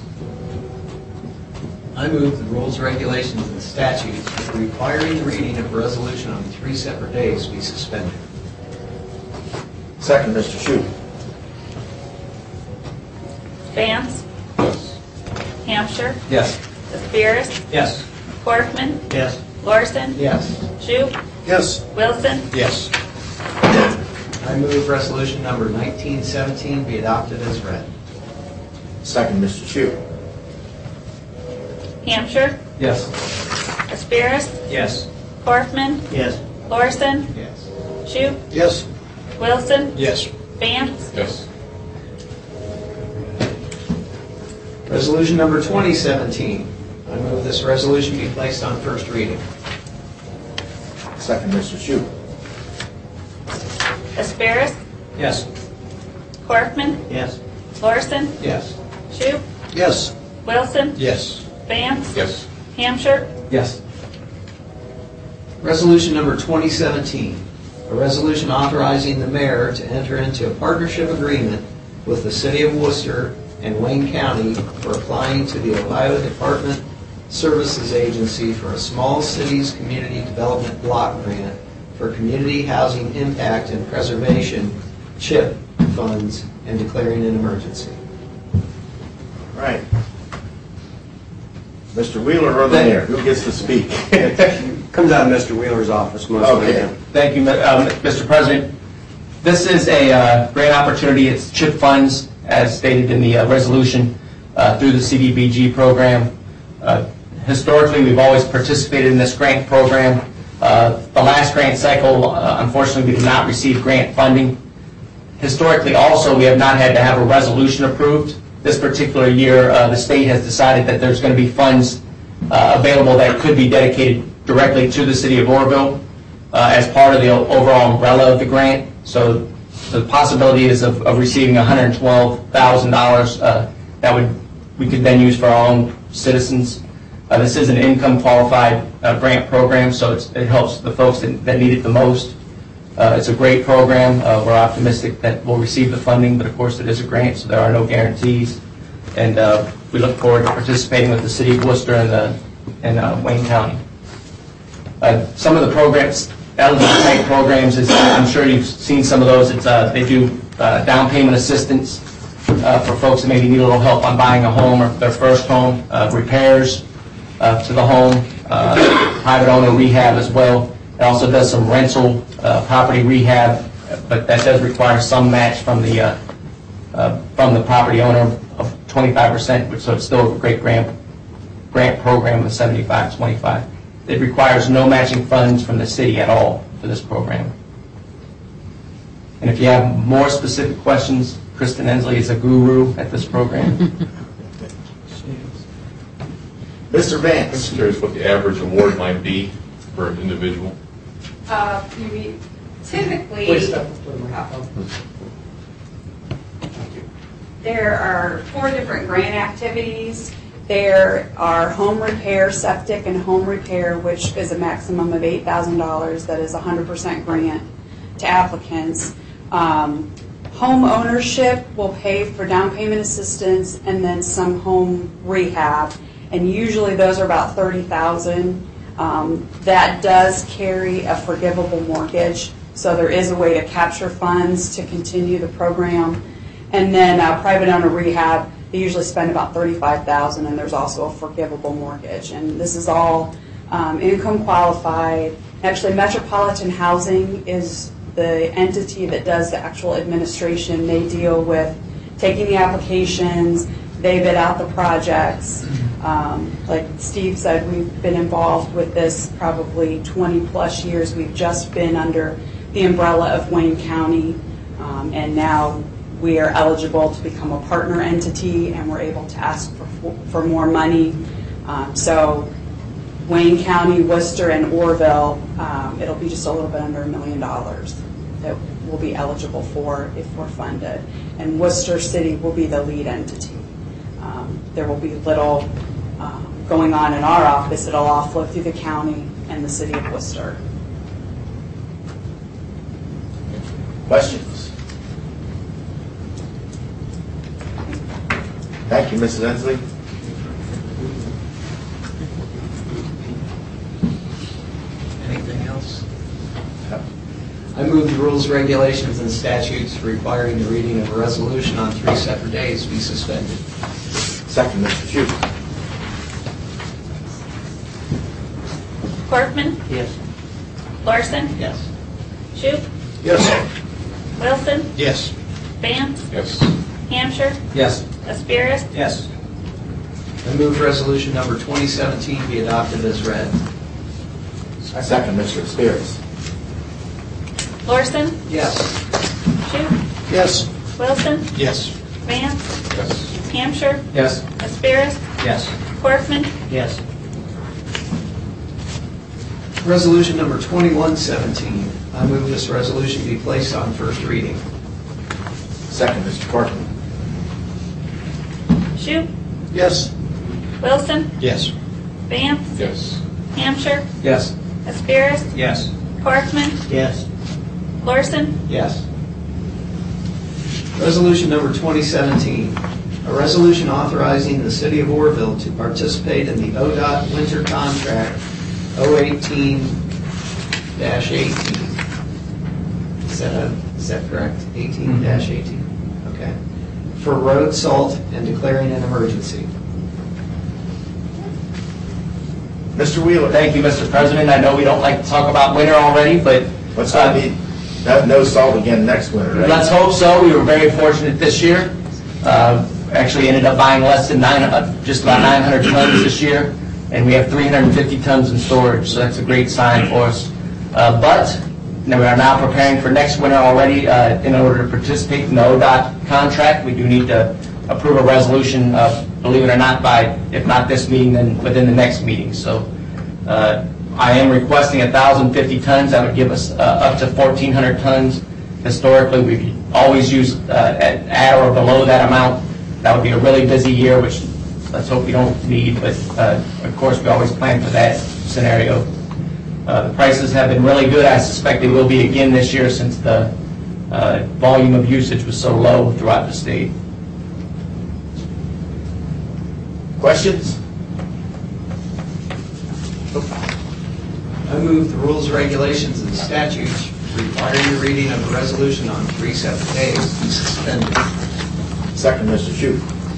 I move the rules, regulations, and statutes requiring the reading of a resolution on 3 separate days be suspended. Second, Mr. Shute. Vance. Yes. Hampshire. Yes. Aspirus. Yes. Corfman. Yes. Larson. Yes. Shoup. Yes. Wilson. Yes. I move resolution number 1917 be adopted as read. Second, Mr. Shute. Hampshire. Yes. Aspirus. Yes. Corfman. Yes. Larson. Yes. Shoup. Yes. Wilson. Yes. Vance. Yes. Resolution number 2017. I move this resolution be placed on first reading. Second, Mr. Shute. Aspirus. Yes. Corfman. Yes. Larson. Yes. Shoup. Yes. Wilson. Yes. Vance. Yes. Hampshire. Yes. Resolution number 2017. A resolution authorizing the mayor to enter into a partnership agreement with the City of Worcester and Wayne County for applying to the Ohio Department Services Agency for a Small Cities Community Development Block Grant for Community Housing Impact and Preservation CHIP funds and declaring an emergency. Right. Mr. Wheeler or the mayor, who gets to speak? Comes out of Mr. Wheeler's office most of the time. Thank you, Mr. President. This is a great opportunity. It's CHIP funds, as stated in the resolution, through the CDBG program. Historically, we've always participated in this grant program. The last grant cycle, unfortunately, we did not receive grant funding. Historically, also, we have not had to have a resolution approved. This particular year, the state has decided that there's going to be funds available that could be dedicated directly to the city of Oroville as part of the overall umbrella of the grant. So the possibility is of receiving $112,000 that we could then use for our own citizens. This is an income qualified grant program, so it helps the folks that need it the most. It's a great program. We're optimistic that we'll receive the funding, but of course it is a grant, so there are no guarantees. And we look forward to participating with the City of Worcester and Wayne County. Some of the programs, eligible type programs, I'm sure you've seen some of those. They do down payment assistance for folks that maybe need a little help on buying a home or their first home, repairs to the home, private owner rehab as well. It also does some rental property rehab, but that does require some match from the property owner of 25%, so it's still a great grant program of 75-25. It requires no matching funds from the city at all for this program. And if you have more specific questions, Kristen Ensley is a guru at this program. Mr. Vance. I'm curious what the average award might be for an individual. Typically, there are 4 different grant activities. There are home repair, septic, and home repair, which is a maximum of $8,000. That is 100% grant to applicants. Home ownership will pay for down payment assistance and then some home rehab, and usually those are about $30,000. That does carry a forgivable mortgage, so there is a way to capture funds to continue the program. And then private owner rehab, they usually spend about $35,000, and there's also a forgivable mortgage. And this is all income qualified. Actually, Metropolitan Housing is the entity that does the actual administration. They deal with taking the applications, they bid out the projects. Like Steve said, we've been involved with this probably 20 plus years. We've just been under the umbrella of Wayne County, and now we are eligible to become a partner entity, and we're able to ask for more money. So Wayne County, Worcester, and Oroville, it'll be just a little bit under $1 million that we'll be eligible for if we're funded. And Worcester City will be the lead entity. There will be little going on in our office, it'll all flow through the county and the city of Worcester. Questions? Thank you, Mrs. Ensley. Anything else? I move the rules, regulations, and statutes requiring the reading of a resolution on 3 separate days be suspended. Second, Mr. Shute. Corkman, Yes. Larson, Yes. Shoup, Yes. Wilson, Yes. Vance, Yes. Hamshire, Yes. Aspirus, Yes. I move resolution number 2017 be adopted as read. Second, Mr. Spears. Larson, Yes. Shoup, Yes. Wilson, Yes. Vance, Yes. Hamshire, Yes. Aspirus, Yes. Corkman, Yes. Resolution number 2117. I move this resolution be placed on first reading. Second, Mr. Corcoran. Shoup, Yes. Wilson, Yes. Vance, Yes. Hamshire, Yes. Aspirus, Yes. Corkman, Yes. Larson, Yes. Resolution number 2017. A resolution authorizing the City of Orville to participate in the ODOT Winter Contract 018-18. Is that correct? 18-18? Okay. For road salt and declaring an emergency. Mr. Wheeler. Thank you, Mr. President. I know we don't like to talk about winter already, but What's going to be, no salt again next winter, right? let's hope so. We were very fortunate this year. Actually ended up buying less than just about 900 tons this year, and we have 350 tons in storage, so that's a great sign for us. But we are now preparing for next winter already. In order to participate in the ODOT contract, we do need to approve a resolution, believe it or not, if not this meeting, then within the next meeting. So I am requesting 1,050 tons. That would give us up to 1,400 tons. Historically, we've always used at or below that amount. That would be a really busy year, which let's hope we don't need, but of course we always plan for that scenario. The prices have been really good. I suspect they will be again this year since the volume of usage was so low throughout the state. Questions? I move the rules, regulations, and statutes requiring the reading of a resolution on 3 separate days be suspended. Second, Mr. Shute.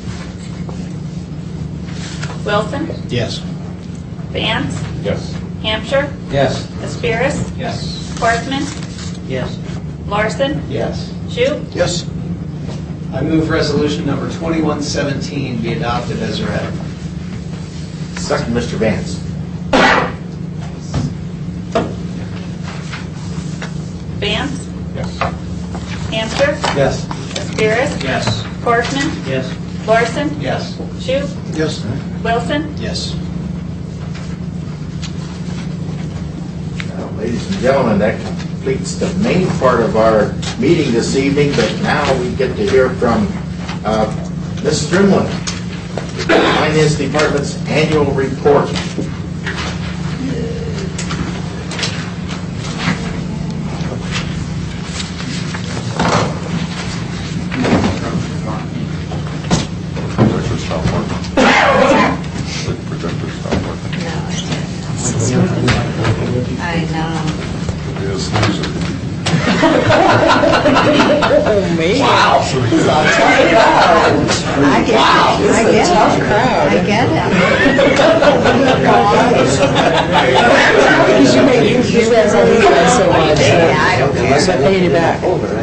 Wilson, Yes. Vance, Yes. Hamshire, Yes. Aspirus, Yes. Corkman, Yes. Larson, Yes. Shoup, Yes. I move resolution number 2117 be adopted as read. Second, Mr. Vance. Vance, Yes. Hamshire, Yes. Aspirus, Yes. Corkman, Yes. Larson, Yes. Shoup, Yes. Wilson, Yes. Now, ladies and gentlemen, that completes the main part of our meeting this evening, but now we get to hear from Ms. Strimlin, the Finance Department's annual report. Projector stop working. The projector stop working. I know. It is snoozer. Oh, man. Wow. I get it. I get it. Tough crowd. I get it. Because you make you guys all these guys so much. Yeah, I don't care. I'm paying you back.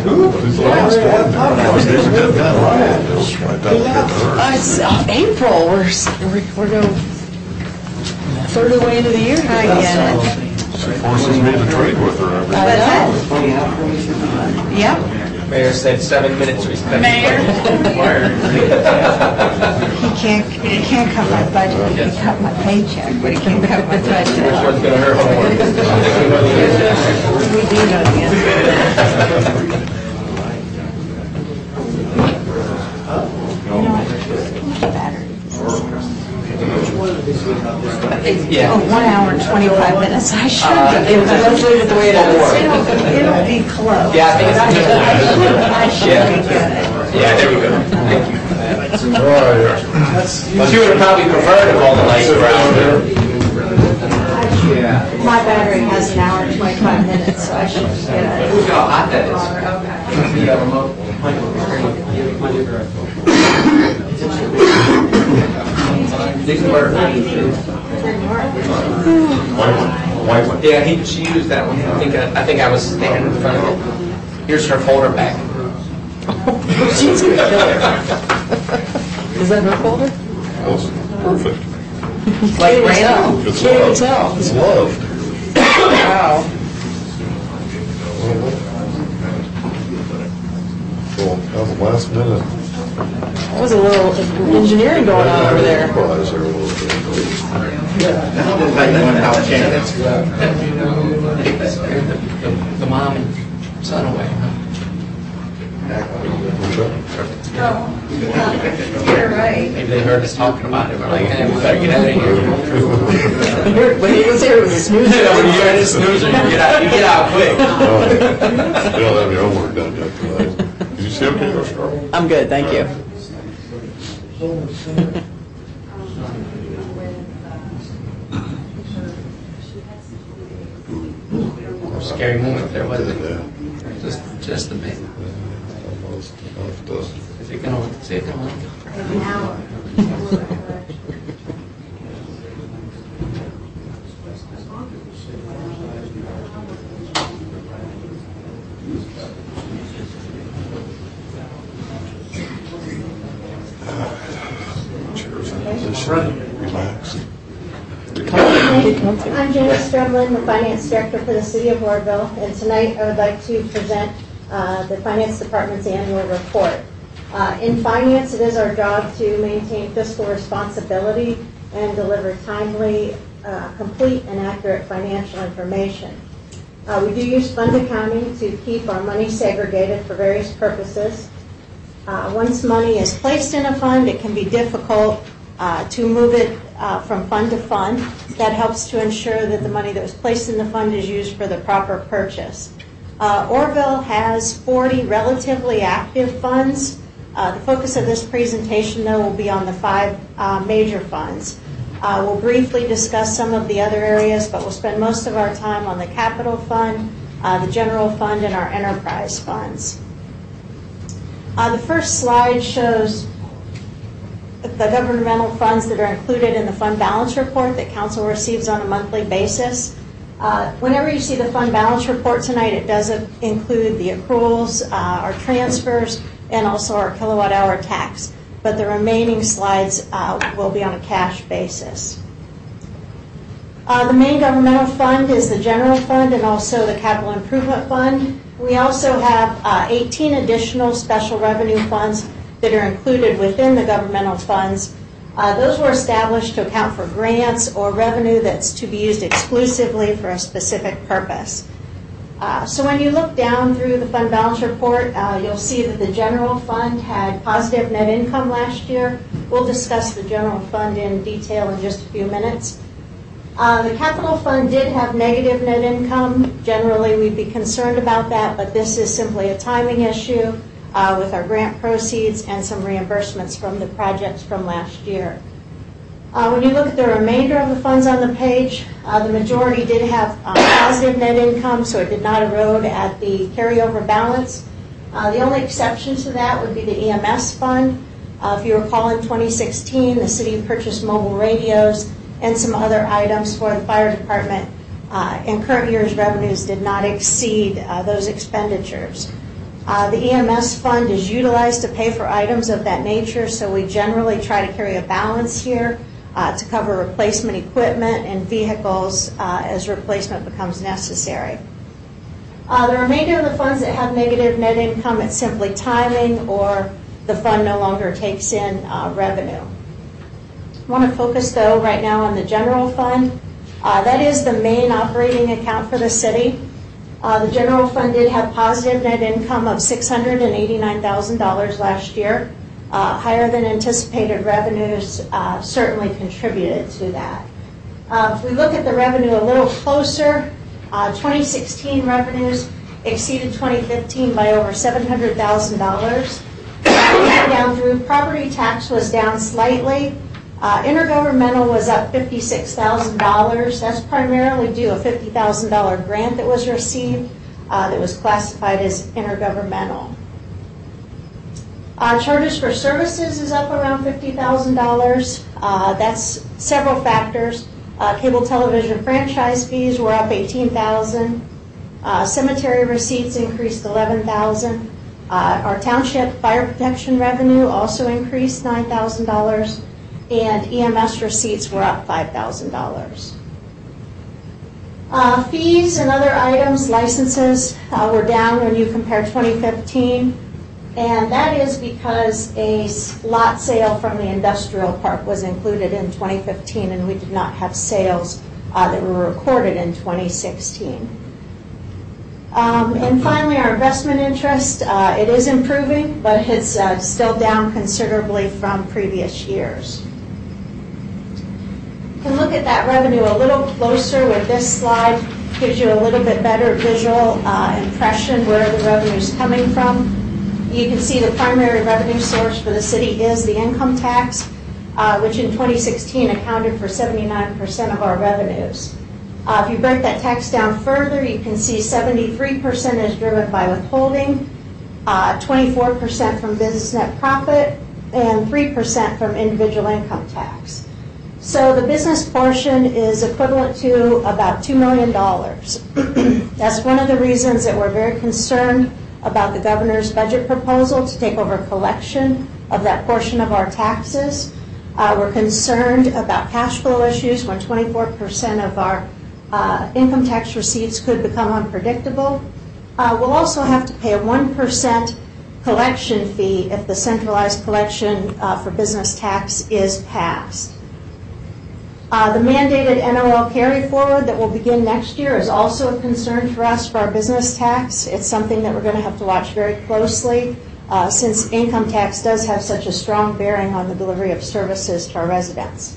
It's April. We're going third of the way into the year. I get it. She forces me to trade with her every day. Yep. Mayor said 7 minutes respect. Mayor. He can't cut my budget. He can cut my paycheck, but he can't cut my budget. Which one's going to hurt more? We do know the answer. Batteries. Yeah. 1 hour and 25 minutes. I should Let's leave it the way it is. It'll be close. Yeah, I think it's I should be good. Yeah, there we go. Thank you. All She would have probably preferred if all the lights were out. My battery has an hour and 25 minutes, so I should be good. Look how hot that is. You got a remote? White one. Yeah, she used that one. I think I was standing in front of it. Here's her folder back. She's going to kill her. Is that her folder? That's perfect. Like Can't rain. It's even love. tell. It's love. Wow. Well, that was the last minute. That was a little engineering going on over there. Surprise there a little bit. The mom and son away. You're right. Maybe they heard us talking about it. We're like, hey, we better get out of here. When he was here, it was a snoozer. When you heard a snoozer, you get out quick. You don't have your homework done yet tonight. Did you see okay, Mr. Carl? I'm good, thank you. Scary moment there, wasn't it? Just a bit. Is it going An hour. Relax. I'm Janice Strumlin, the Finance Director for the City of Wardville, and tonight I would like to present the Finance Department's annual report. In finance, it is our job to maintain fiscal responsibility and deliver timely, complete, and accurate financial information. We do use fund accounting to keep our money segregated for various purposes. Once money is placed in a fund, it can be difficult to move it from fund to fund. That helps to ensure that the money that was placed in the fund is used for the proper purchase. Orville has 40 relatively active funds. The focus of this presentation, though, will be on the 5 major funds. We'll briefly discuss some of the other areas, but we'll spend most of our time on the capital fund, the general fund, and our enterprise funds. The first slide shows the governmental funds that are included in the fund balance report that council receives on a monthly basis. Whenever you see the fund balance report tonight, it does include the accruals, our transfers, and also our kilowatt hour tax. But the remaining slides will be on a cash basis. The main governmental fund is the general fund and also the capital improvement fund. We also have 18 additional special revenue funds that are included within the governmental funds. Those were established to account for grants or revenue that's to be used exclusively for a specific purpose. So when you look down through the fund balance report, you'll see that the general fund had positive net income last year. We'll discuss the general fund in detail in just a few minutes. The capital fund did have negative net income. Generally, we'd be concerned about that, but this is simply a timing issue with our grant proceeds and some reimbursements from the projects from last year. When you look at the remainder of the funds on the page, the majority did have positive net income, so it did not erode at the carryover balance. The only exception to that would be the EMS fund. If you recall, in 2016, the city purchased mobile radios and some other items for the fire department, and current year's revenues did not exceed those expenditures. The EMS fund is utilized to pay for items of that nature, so we generally try to carry a balance here to cover replacement equipment and vehicles as replacement becomes necessary. The remainder of the funds that have negative net income, it's simply timing or the fund no longer takes in revenue. I want to focus, though, right now on the general fund. That is the main operating account for the city. The general fund did have positive net income of $689,000 last year. Higher than anticipated revenues certainly contributed to that. If we look at the revenue a little closer, 2016 revenues exceeded 2015 by over $700,000. Down through, property tax was down slightly. Intergovernmental was up $56,000. That's primarily due to a $50,000 grant that was received that was classified as intergovernmental. Charges for services is up around $50,000. That's several factors. Cable television franchise fees were up $18,000. Cemetery receipts increased $11,000. Our township fire protection revenue also increased $9,000. And EMS receipts were up $5,000. Fees and other items, licenses, were down when you compare 2015. And that is because a lot sale from the industrial park was included in 2015, and we did not have sales that were recorded in 2016. And finally, our investment interest, it is improving, but it's still down considerably from previous years. You can look at that revenue a little closer with this slide. Gives you a little bit better visual impression where the revenue is coming from. You can see the primary revenue source for the city is the income tax, which in 2016 accounted for 79% of our revenues. If you break that tax down further, you can see 73% is driven by withholding, 24% from business net profit, and 3% from individual income tax. So the business portion is equivalent to about $2 million. That's one of the reasons that we're very concerned about the governor's budget proposal to take over collection of that portion of our taxes. We're concerned about cash flow issues when 24% of our income tax receipts could become unpredictable. We'll also have to pay a 1% collection fee if the centralized collection for business tax is passed. The mandated NOL carry forward that will begin next year is also a concern for us for our business tax. It's something that we're going to have to watch very closely since income tax does have such a strong bearing on the delivery of services to our residents.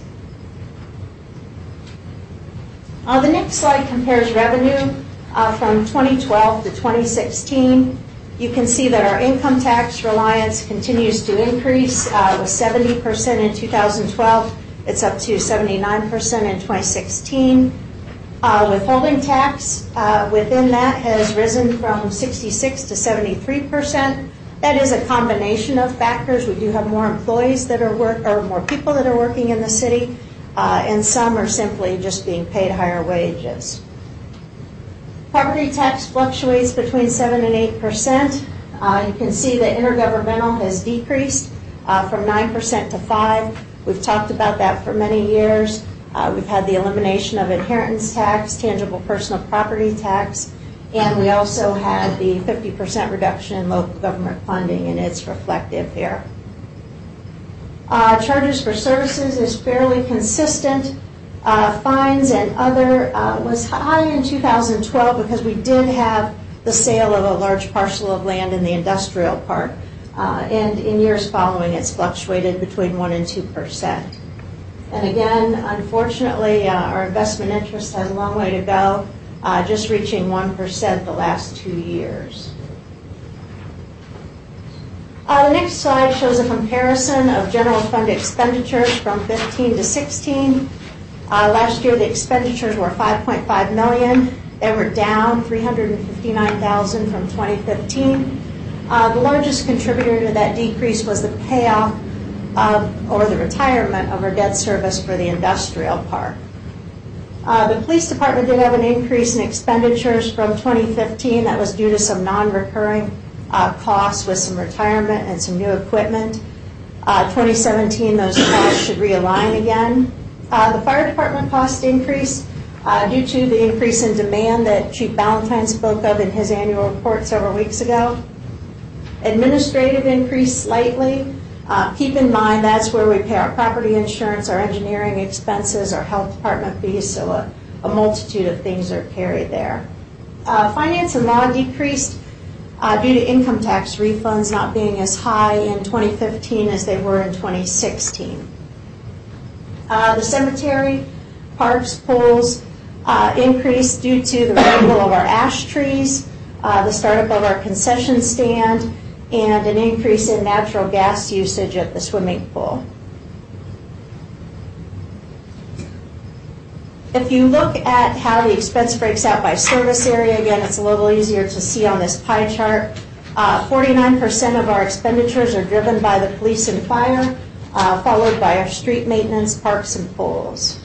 The next slide compares revenue from 2012 to 2016. You can see that our income tax reliance continues to increase. It was 70% in 2012. It's up to 79% in 2016. Withholding tax within that has risen from 66 to 73%. That is a combination of factors. We do have more employees that are more people that are working in the city, and some are simply just being paid higher wages. Property tax fluctuates between 7 and 8%. You can see that intergovernmental has decreased from 9% to 5%. We've talked about that for many years. We've had the elimination of inheritance tax, tangible personal property tax, and we also had the 50% reduction in local government funding, and it's reflective here. Charges for services is fairly consistent. Fines and other was high in 2012 because we did have the sale of a large parcel of land in the industrial park. And in years following, it's fluctuated between 1 and 2%. And again, unfortunately, our investment interest has a long way to go, just reaching 1% the last 2 years. The next slide shows a comparison of general fund expenditures from 15 to 16. Last year, the expenditures were $5.5 million. They were down $359,000 from 2015. The largest contributor to that decrease was the payoff or the retirement of our debt service for the industrial park. The police department did have an increase in expenditures from 2015. That was due to some non-recurring costs with some retirement and some new equipment. 2017, those costs should realign again. The fire department cost increased due to the increase in demand that Chief Ballantyne spoke of in his annual report several weeks ago. Administrative increased slightly. Keep in mind that's where we pay our property insurance, our engineering expenses, our health department fees, so a multitude of things are carried there. Finance and law decreased due to income tax refunds not being as high in 2015 as they were in 2016. The cemetery parks, pools increased due to the removal of our ash trees, the startup of our concession stand, and an increase in natural gas usage at the swimming pool. If you look at how the expense breaks out by service area, again, it's a little easier to see on this pie chart. 49% of our expenditures are driven by the police and fire, followed by our street maintenance, parks, and pools.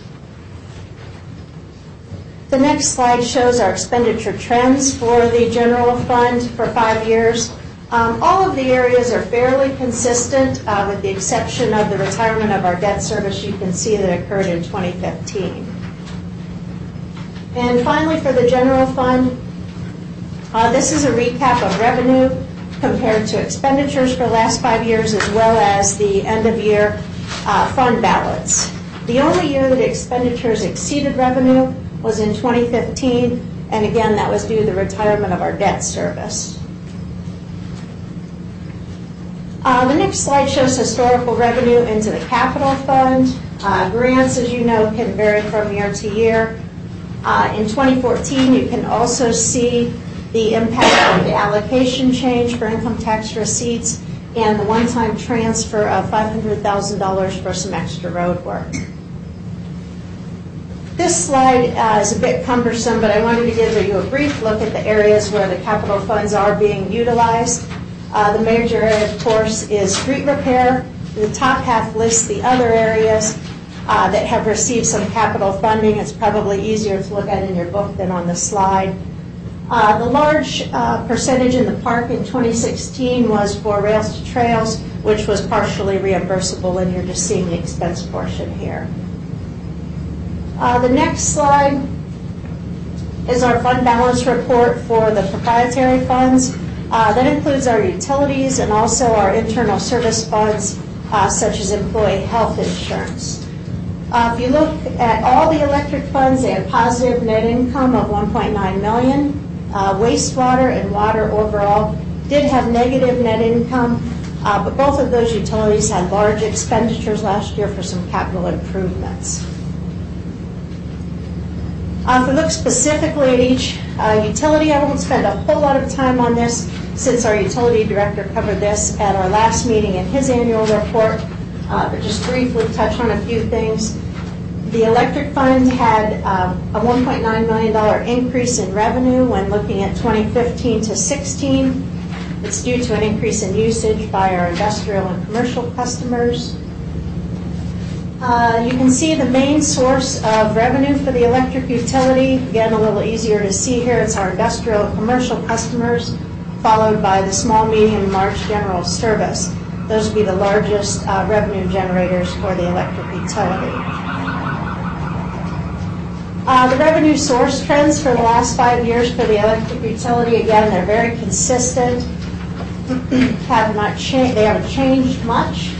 The next slide shows our expenditure trends for the general fund for 5 years. All of the areas are fairly consistent, with the exception of the retirement of our debt service you can see that occurred in 2015. And finally, for the general fund, this is a recap of revenue compared to expenditures for the last 5 years, as well as the end-of-year fund balance. The only year that expenditures exceeded revenue was in 2015, and again, that was due to the retirement of our debt service. The next slide shows historical revenue into the capital fund. Grants, as you know, can vary from year to year. In 2014, you can also see the impact of the allocation change for income tax receipts and the one-time transfer of $500,000 for some extra road work. This slide is a bit cumbersome, but I wanted to give you a brief look at the areas where the capital funds are being utilized. The major area, of course, is street repair. The top half lists the other areas that have received some capital funding. It's probably easier to look at in your book than on the slide. The large percentage in the park in 2016 was for Rails to Trails, which was partially reimbursable, and you're just seeing the expense portion here. The next slide is our fund balance report for the proprietary funds. That includes our utilities and also our internal service funds, such as employee health insurance. If you look at all the electric funds, they have positive net income of $1.9 million. Wastewater and water overall did have negative net income, but both of those utilities had large expenditures last year for some capital improvements. If we look specifically at each utility, I won't spend a whole lot of time on this since our utility director covered this at our last meeting in his annual report, but just briefly touch on a few things. The electric fund had a $1.9 million increase in revenue when looking at 2015 to 16. It's due to an increase in usage by our industrial and commercial customers. You can see the main source of revenue for the electric utility. Again, a little easier to see here. It's our industrial and commercial customers, followed by the small, medium, and large general service. Those would be the largest revenue generators for the electric utility. The revenue source trends for the last 5 years for the electric utility, again, they're very consistent. They haven't changed much.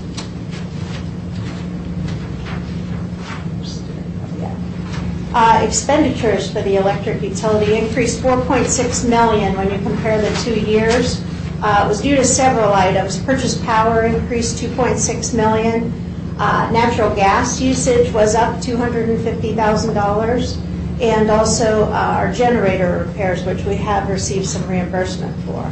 Expenditures for the electric utility increased $4.6 million when you compare the 2 years. It was due to several items. Purchase power increased $2.6 million. Natural gas usage was up $250,000. And also our generator repairs, which we have received some reimbursement for.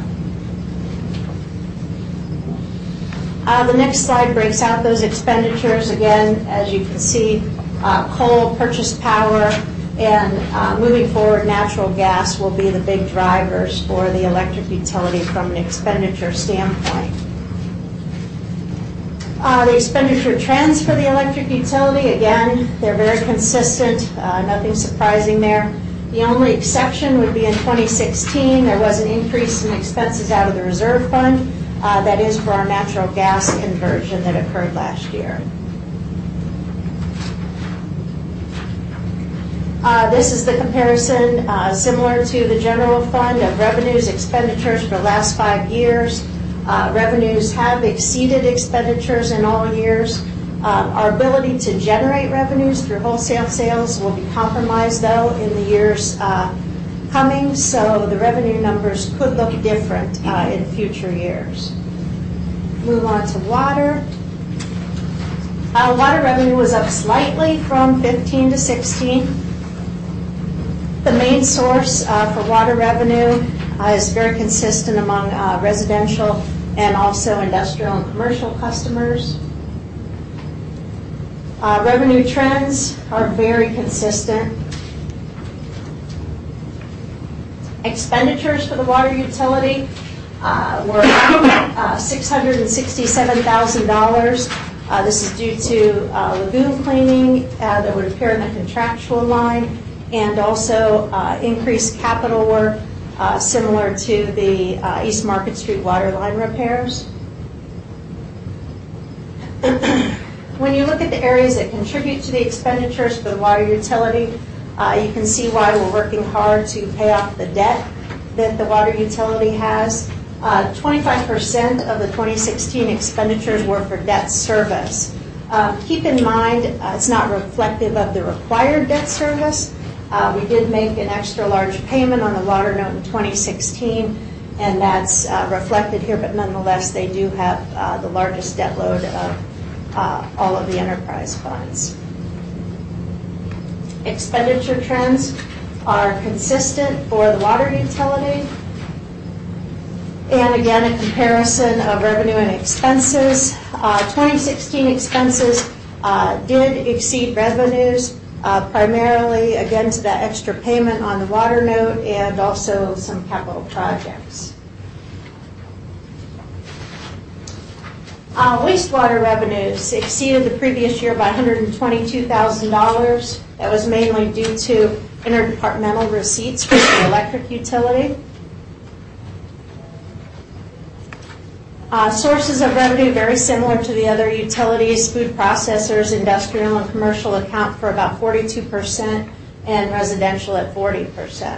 The next slide breaks out those expenditures. Again, as you can see, coal, purchase power, and moving forward, natural gas will be the big drivers for the electric utility from an expenditure standpoint. The expenditure trends for the electric utility, again, they're very consistent, nothing surprising there. The only exception would be in 2016, there was an increase in expenses out of the reserve fund. That is for our natural gas conversion that occurred last year. This is the comparison, similar to the general fund, of revenues, expenditures for the last 5 years. Revenues have exceeded expenditures in all years. Our ability to generate revenues through wholesale sales will be compromised, though, in the years coming, so the revenue numbers could look different in future years. Move on to water. Water revenue was up slightly from 15 to 16. The main source for water revenue is very consistent among residential and also industrial and commercial customers. Revenue trends are very consistent. Expenditures for the water utility were $667,000. This is due to lagoon cleaning that would appear in the contractual line, and also increased capital work similar to the East Market Street water line repairs. When you look at the areas that contribute to the expenditures for the water utility, you can see why we're working hard to pay off the debt that the water utility has. 25% of the 2016 expenditures were for debt service. Keep in mind, it's not reflective of the required debt service. We did make an extra large payment on the water note in 2016, and that's reflected here, but nonetheless, they do have the largest debt load of all of the enterprise funds. Expenditure trends are consistent for the water utility. And again, a comparison of revenue and expenses. 2016 expenses did exceed revenues, primarily, again, to that extra payment on the water note and also some capital projects. Wastewater revenues exceeded the previous year by $122,000. That was mainly due to interdepartmental receipts for the electric utility. Sources of revenue very similar to the other utilities. Food processors, industrial, and commercial account for about 42%, and residential at 40%.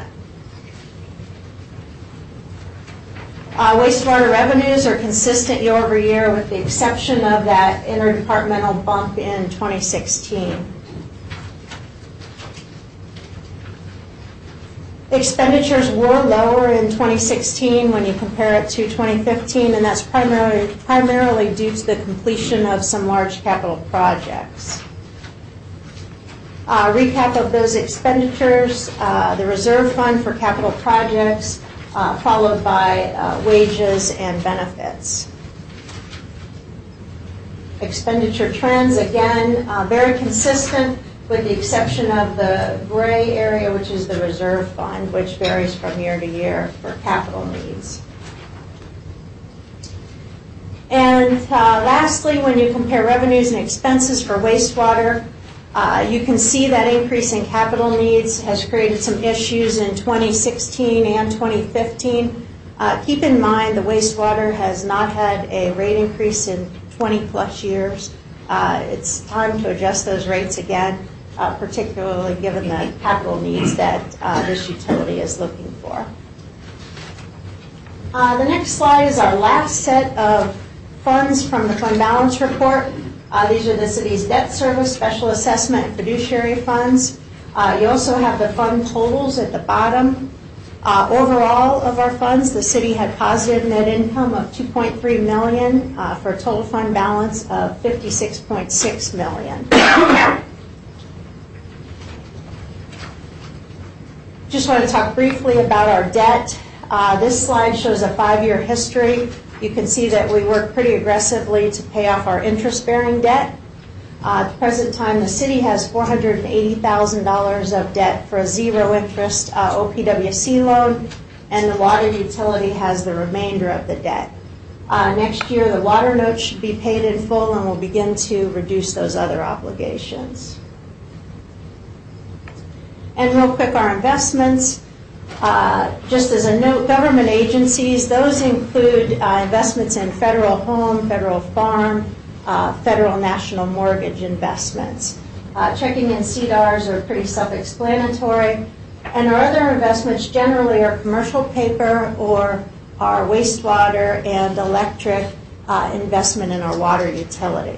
Wastewater revenues are consistent year over year with the exception of that interdepartmental bump in 2016. Expenditures were lower in 2016 when you compare it to 2015, and that's primarily due to the completion of some large capital projects. Recap of those expenditures: the reserve fund for capital projects, followed by wages and benefits. Expenditure trends, again, very consistent with the exception of the gray area, which is the reserve fund, which varies from year to year for capital needs. And lastly, when you compare revenues and expenses for wastewater, you can see that increase in capital needs has created some issues in 2016 and 2015. Keep in mind the wastewater has not had a rate increase in 20 plus years. It's time to adjust those rates again, particularly given the capital needs that this utility is looking for. The next slide is our last set of funds from the fund balance report. These are the city's debt service, special assessment, and fiduciary funds. You also have the fund totals at the bottom. Overall of our funds, the city had positive net income of $2.3 million for a total fund balance of $56.6 million. Just want to talk briefly about our debt. This slide shows a 5-year history. You can see that we work pretty aggressively to pay off our interest-bearing debt. At the present time, the city has $480,000 of debt for a zero-interest OPWC loan, and the water utility has the remainder of the debt. Next year, the water note should be paid in full, and we'll begin to reduce those other obligations. And real quick, our investments. Just as a note, government agencies, those include investments in federal home, federal farm, federal national mortgage investments. Checking and CDARs are pretty self-explanatory. And our other investments generally are commercial paper or our wastewater and electric investment in our water utility.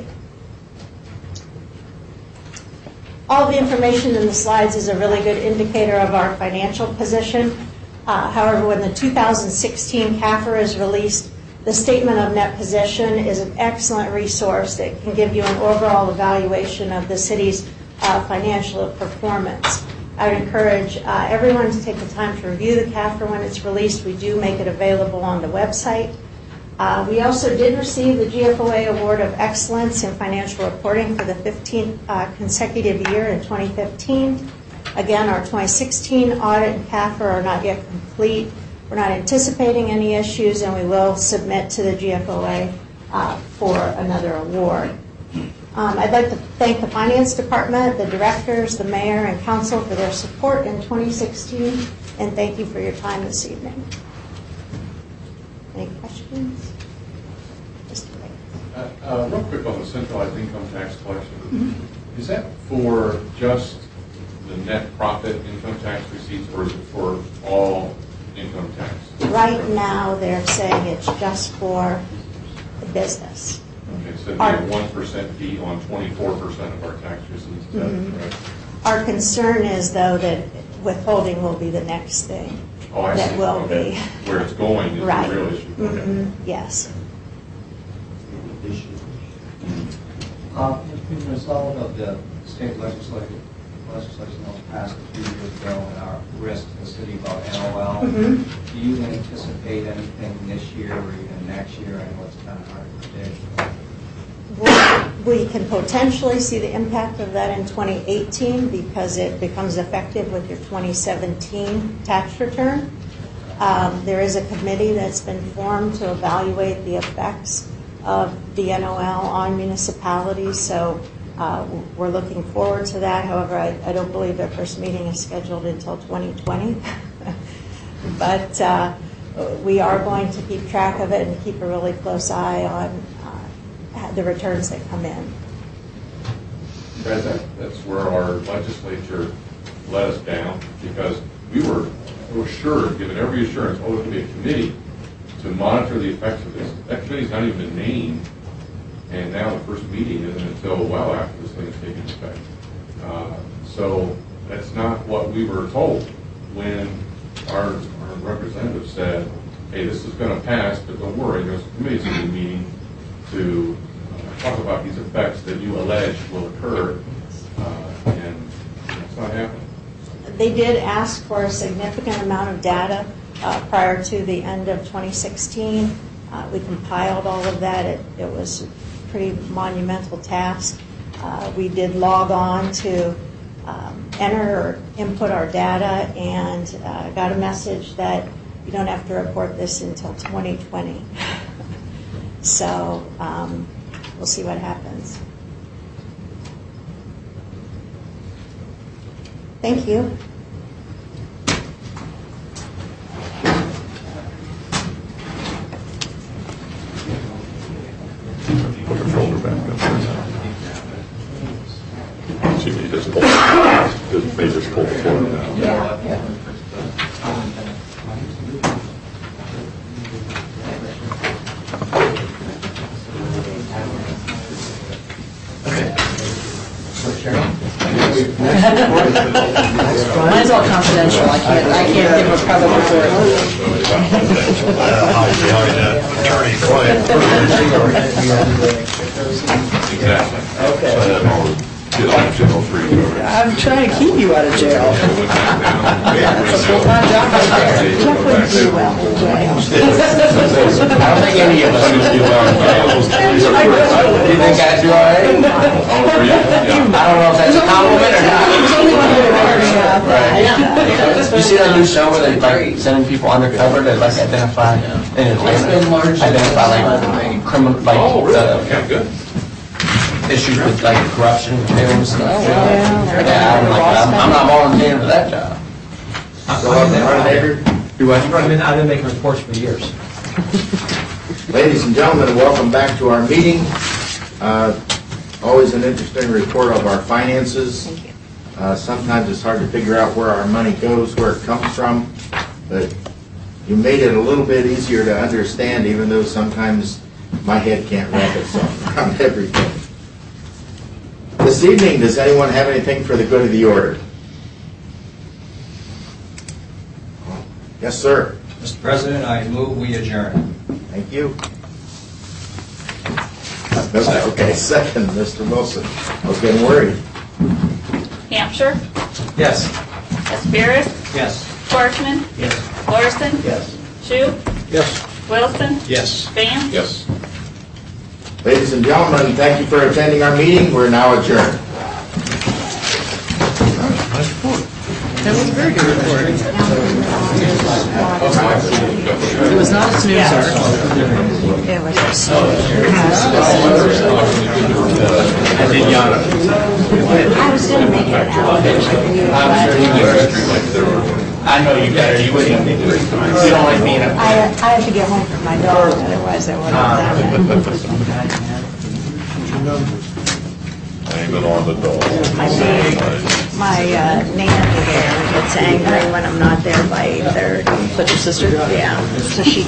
All the information in the slides is a really good indicator of our financial position. However, when the 2016 CAFR is released, The statement of net position is an excellent resource that can give you an overall evaluation of the city's financial performance. I would encourage everyone to take the time to review the CAFR when it's released. We do make it available on the website. We also did receive the GFOA Award of Excellence in Financial Reporting for the 15th consecutive year in 2015. Again, our 2016 audit and CAFR are not yet complete. We're not anticipating any issues, and we will submit to the GFOA for another award. I'd like to thank the Finance Department, the directors, the mayor, and council for their support in 2016, and thank you for your time this evening. Any questions? Real quick on the centralized income tax collection. Is that for just the net profit income tax receipts, or is it for all income tax? Right now, they're saying it's just for the business. Okay, so it'd be a 1% fee on 24% of our tax receipts. Is that correct? Our concern is, though, that withholding will be the next thing. Oh, I that see. will Okay. be. Where it's going is right. the real issue. Okay. Yes. As a result of the state legislation that was passed a few years ago and our risk to the city about NOL, do you anticipate anything this year or even next year? I know it's kind of hard to predict. We can potentially see the impact of that in 2018 because it becomes effective with your 2017 tax return. There is a committee that's been formed to evaluate the effects of the NOL on municipalities, so we're looking forward to that. However, I don't believe their first meeting is scheduled until 2020. But we are going to keep track of it and keep a really close eye on the returns that come in. That's where our legislature let us down, because we were assured, given every assurance, there's going to be a committee to monitor the effects of this. That committee's not even been named, and now the first meeting isn't until well after this thing is taking effect. So that's not what we were told when our representative said, hey, this is going to pass, but don't worry, there's a committee's going to be meeting to talk about these effects that you allege will occur, and it's not happening. They did ask for a significant amount of data prior to the end of 2016. We compiled all of that. It was a pretty monumental task. We did log on to enter or input our data and got a message that you don't have to report this until 2020. So we'll see what happens. Thank you. Put her shoulder back up there. She may just pull the floor down. Yeah. Mine's all confidential. I can't give a public report. Attorney-client. Exactly. Okay. I'm trying to keep you out of jail. That's a full-time job right there. Jeff wouldn't do well in jail. I don't think any of us would do well in jail. Do you think I'd do all right? I don't know if that's a compliment or not. Right. You see that new show where they like sending people undercover to like identify like criminal, like good issues with like corruption and things. I'm not volunteering for that job. I've been making reports for years. Ladies and gentlemen, welcome back to our meeting. Always an interesting report of our finances. Thank you. Sometimes it's hard to figure out where our money goes, where it comes from, but you made it a little bit easier to understand, even though sometimes my head can't wrap itself around everything. This evening, does anyone have anything for the good of the order? Yes, sir. Mr. President, I move we adjourn. Thank you. Okay, second, Mr. Wilson. I was getting worried. Hampshire, Yes. Aspirus, Yes. Parchman, Yes. Larson, Yes. Shu, Yes. Wilson, Yes. Van. Yes. Ladies and gentlemen, thank you for attending our meeting. We're now adjourned. That was a very good report. It was not a snoozer. It was just I did yawn. I was going to make it an hour. I know you better. You wouldn't. You don't like being up. I have to get home from my dog, otherwise I wouldn't have done it. Blame it on the dog. My nanny there gets angry when I'm not there by 8:30. But your sister? Yeah, so she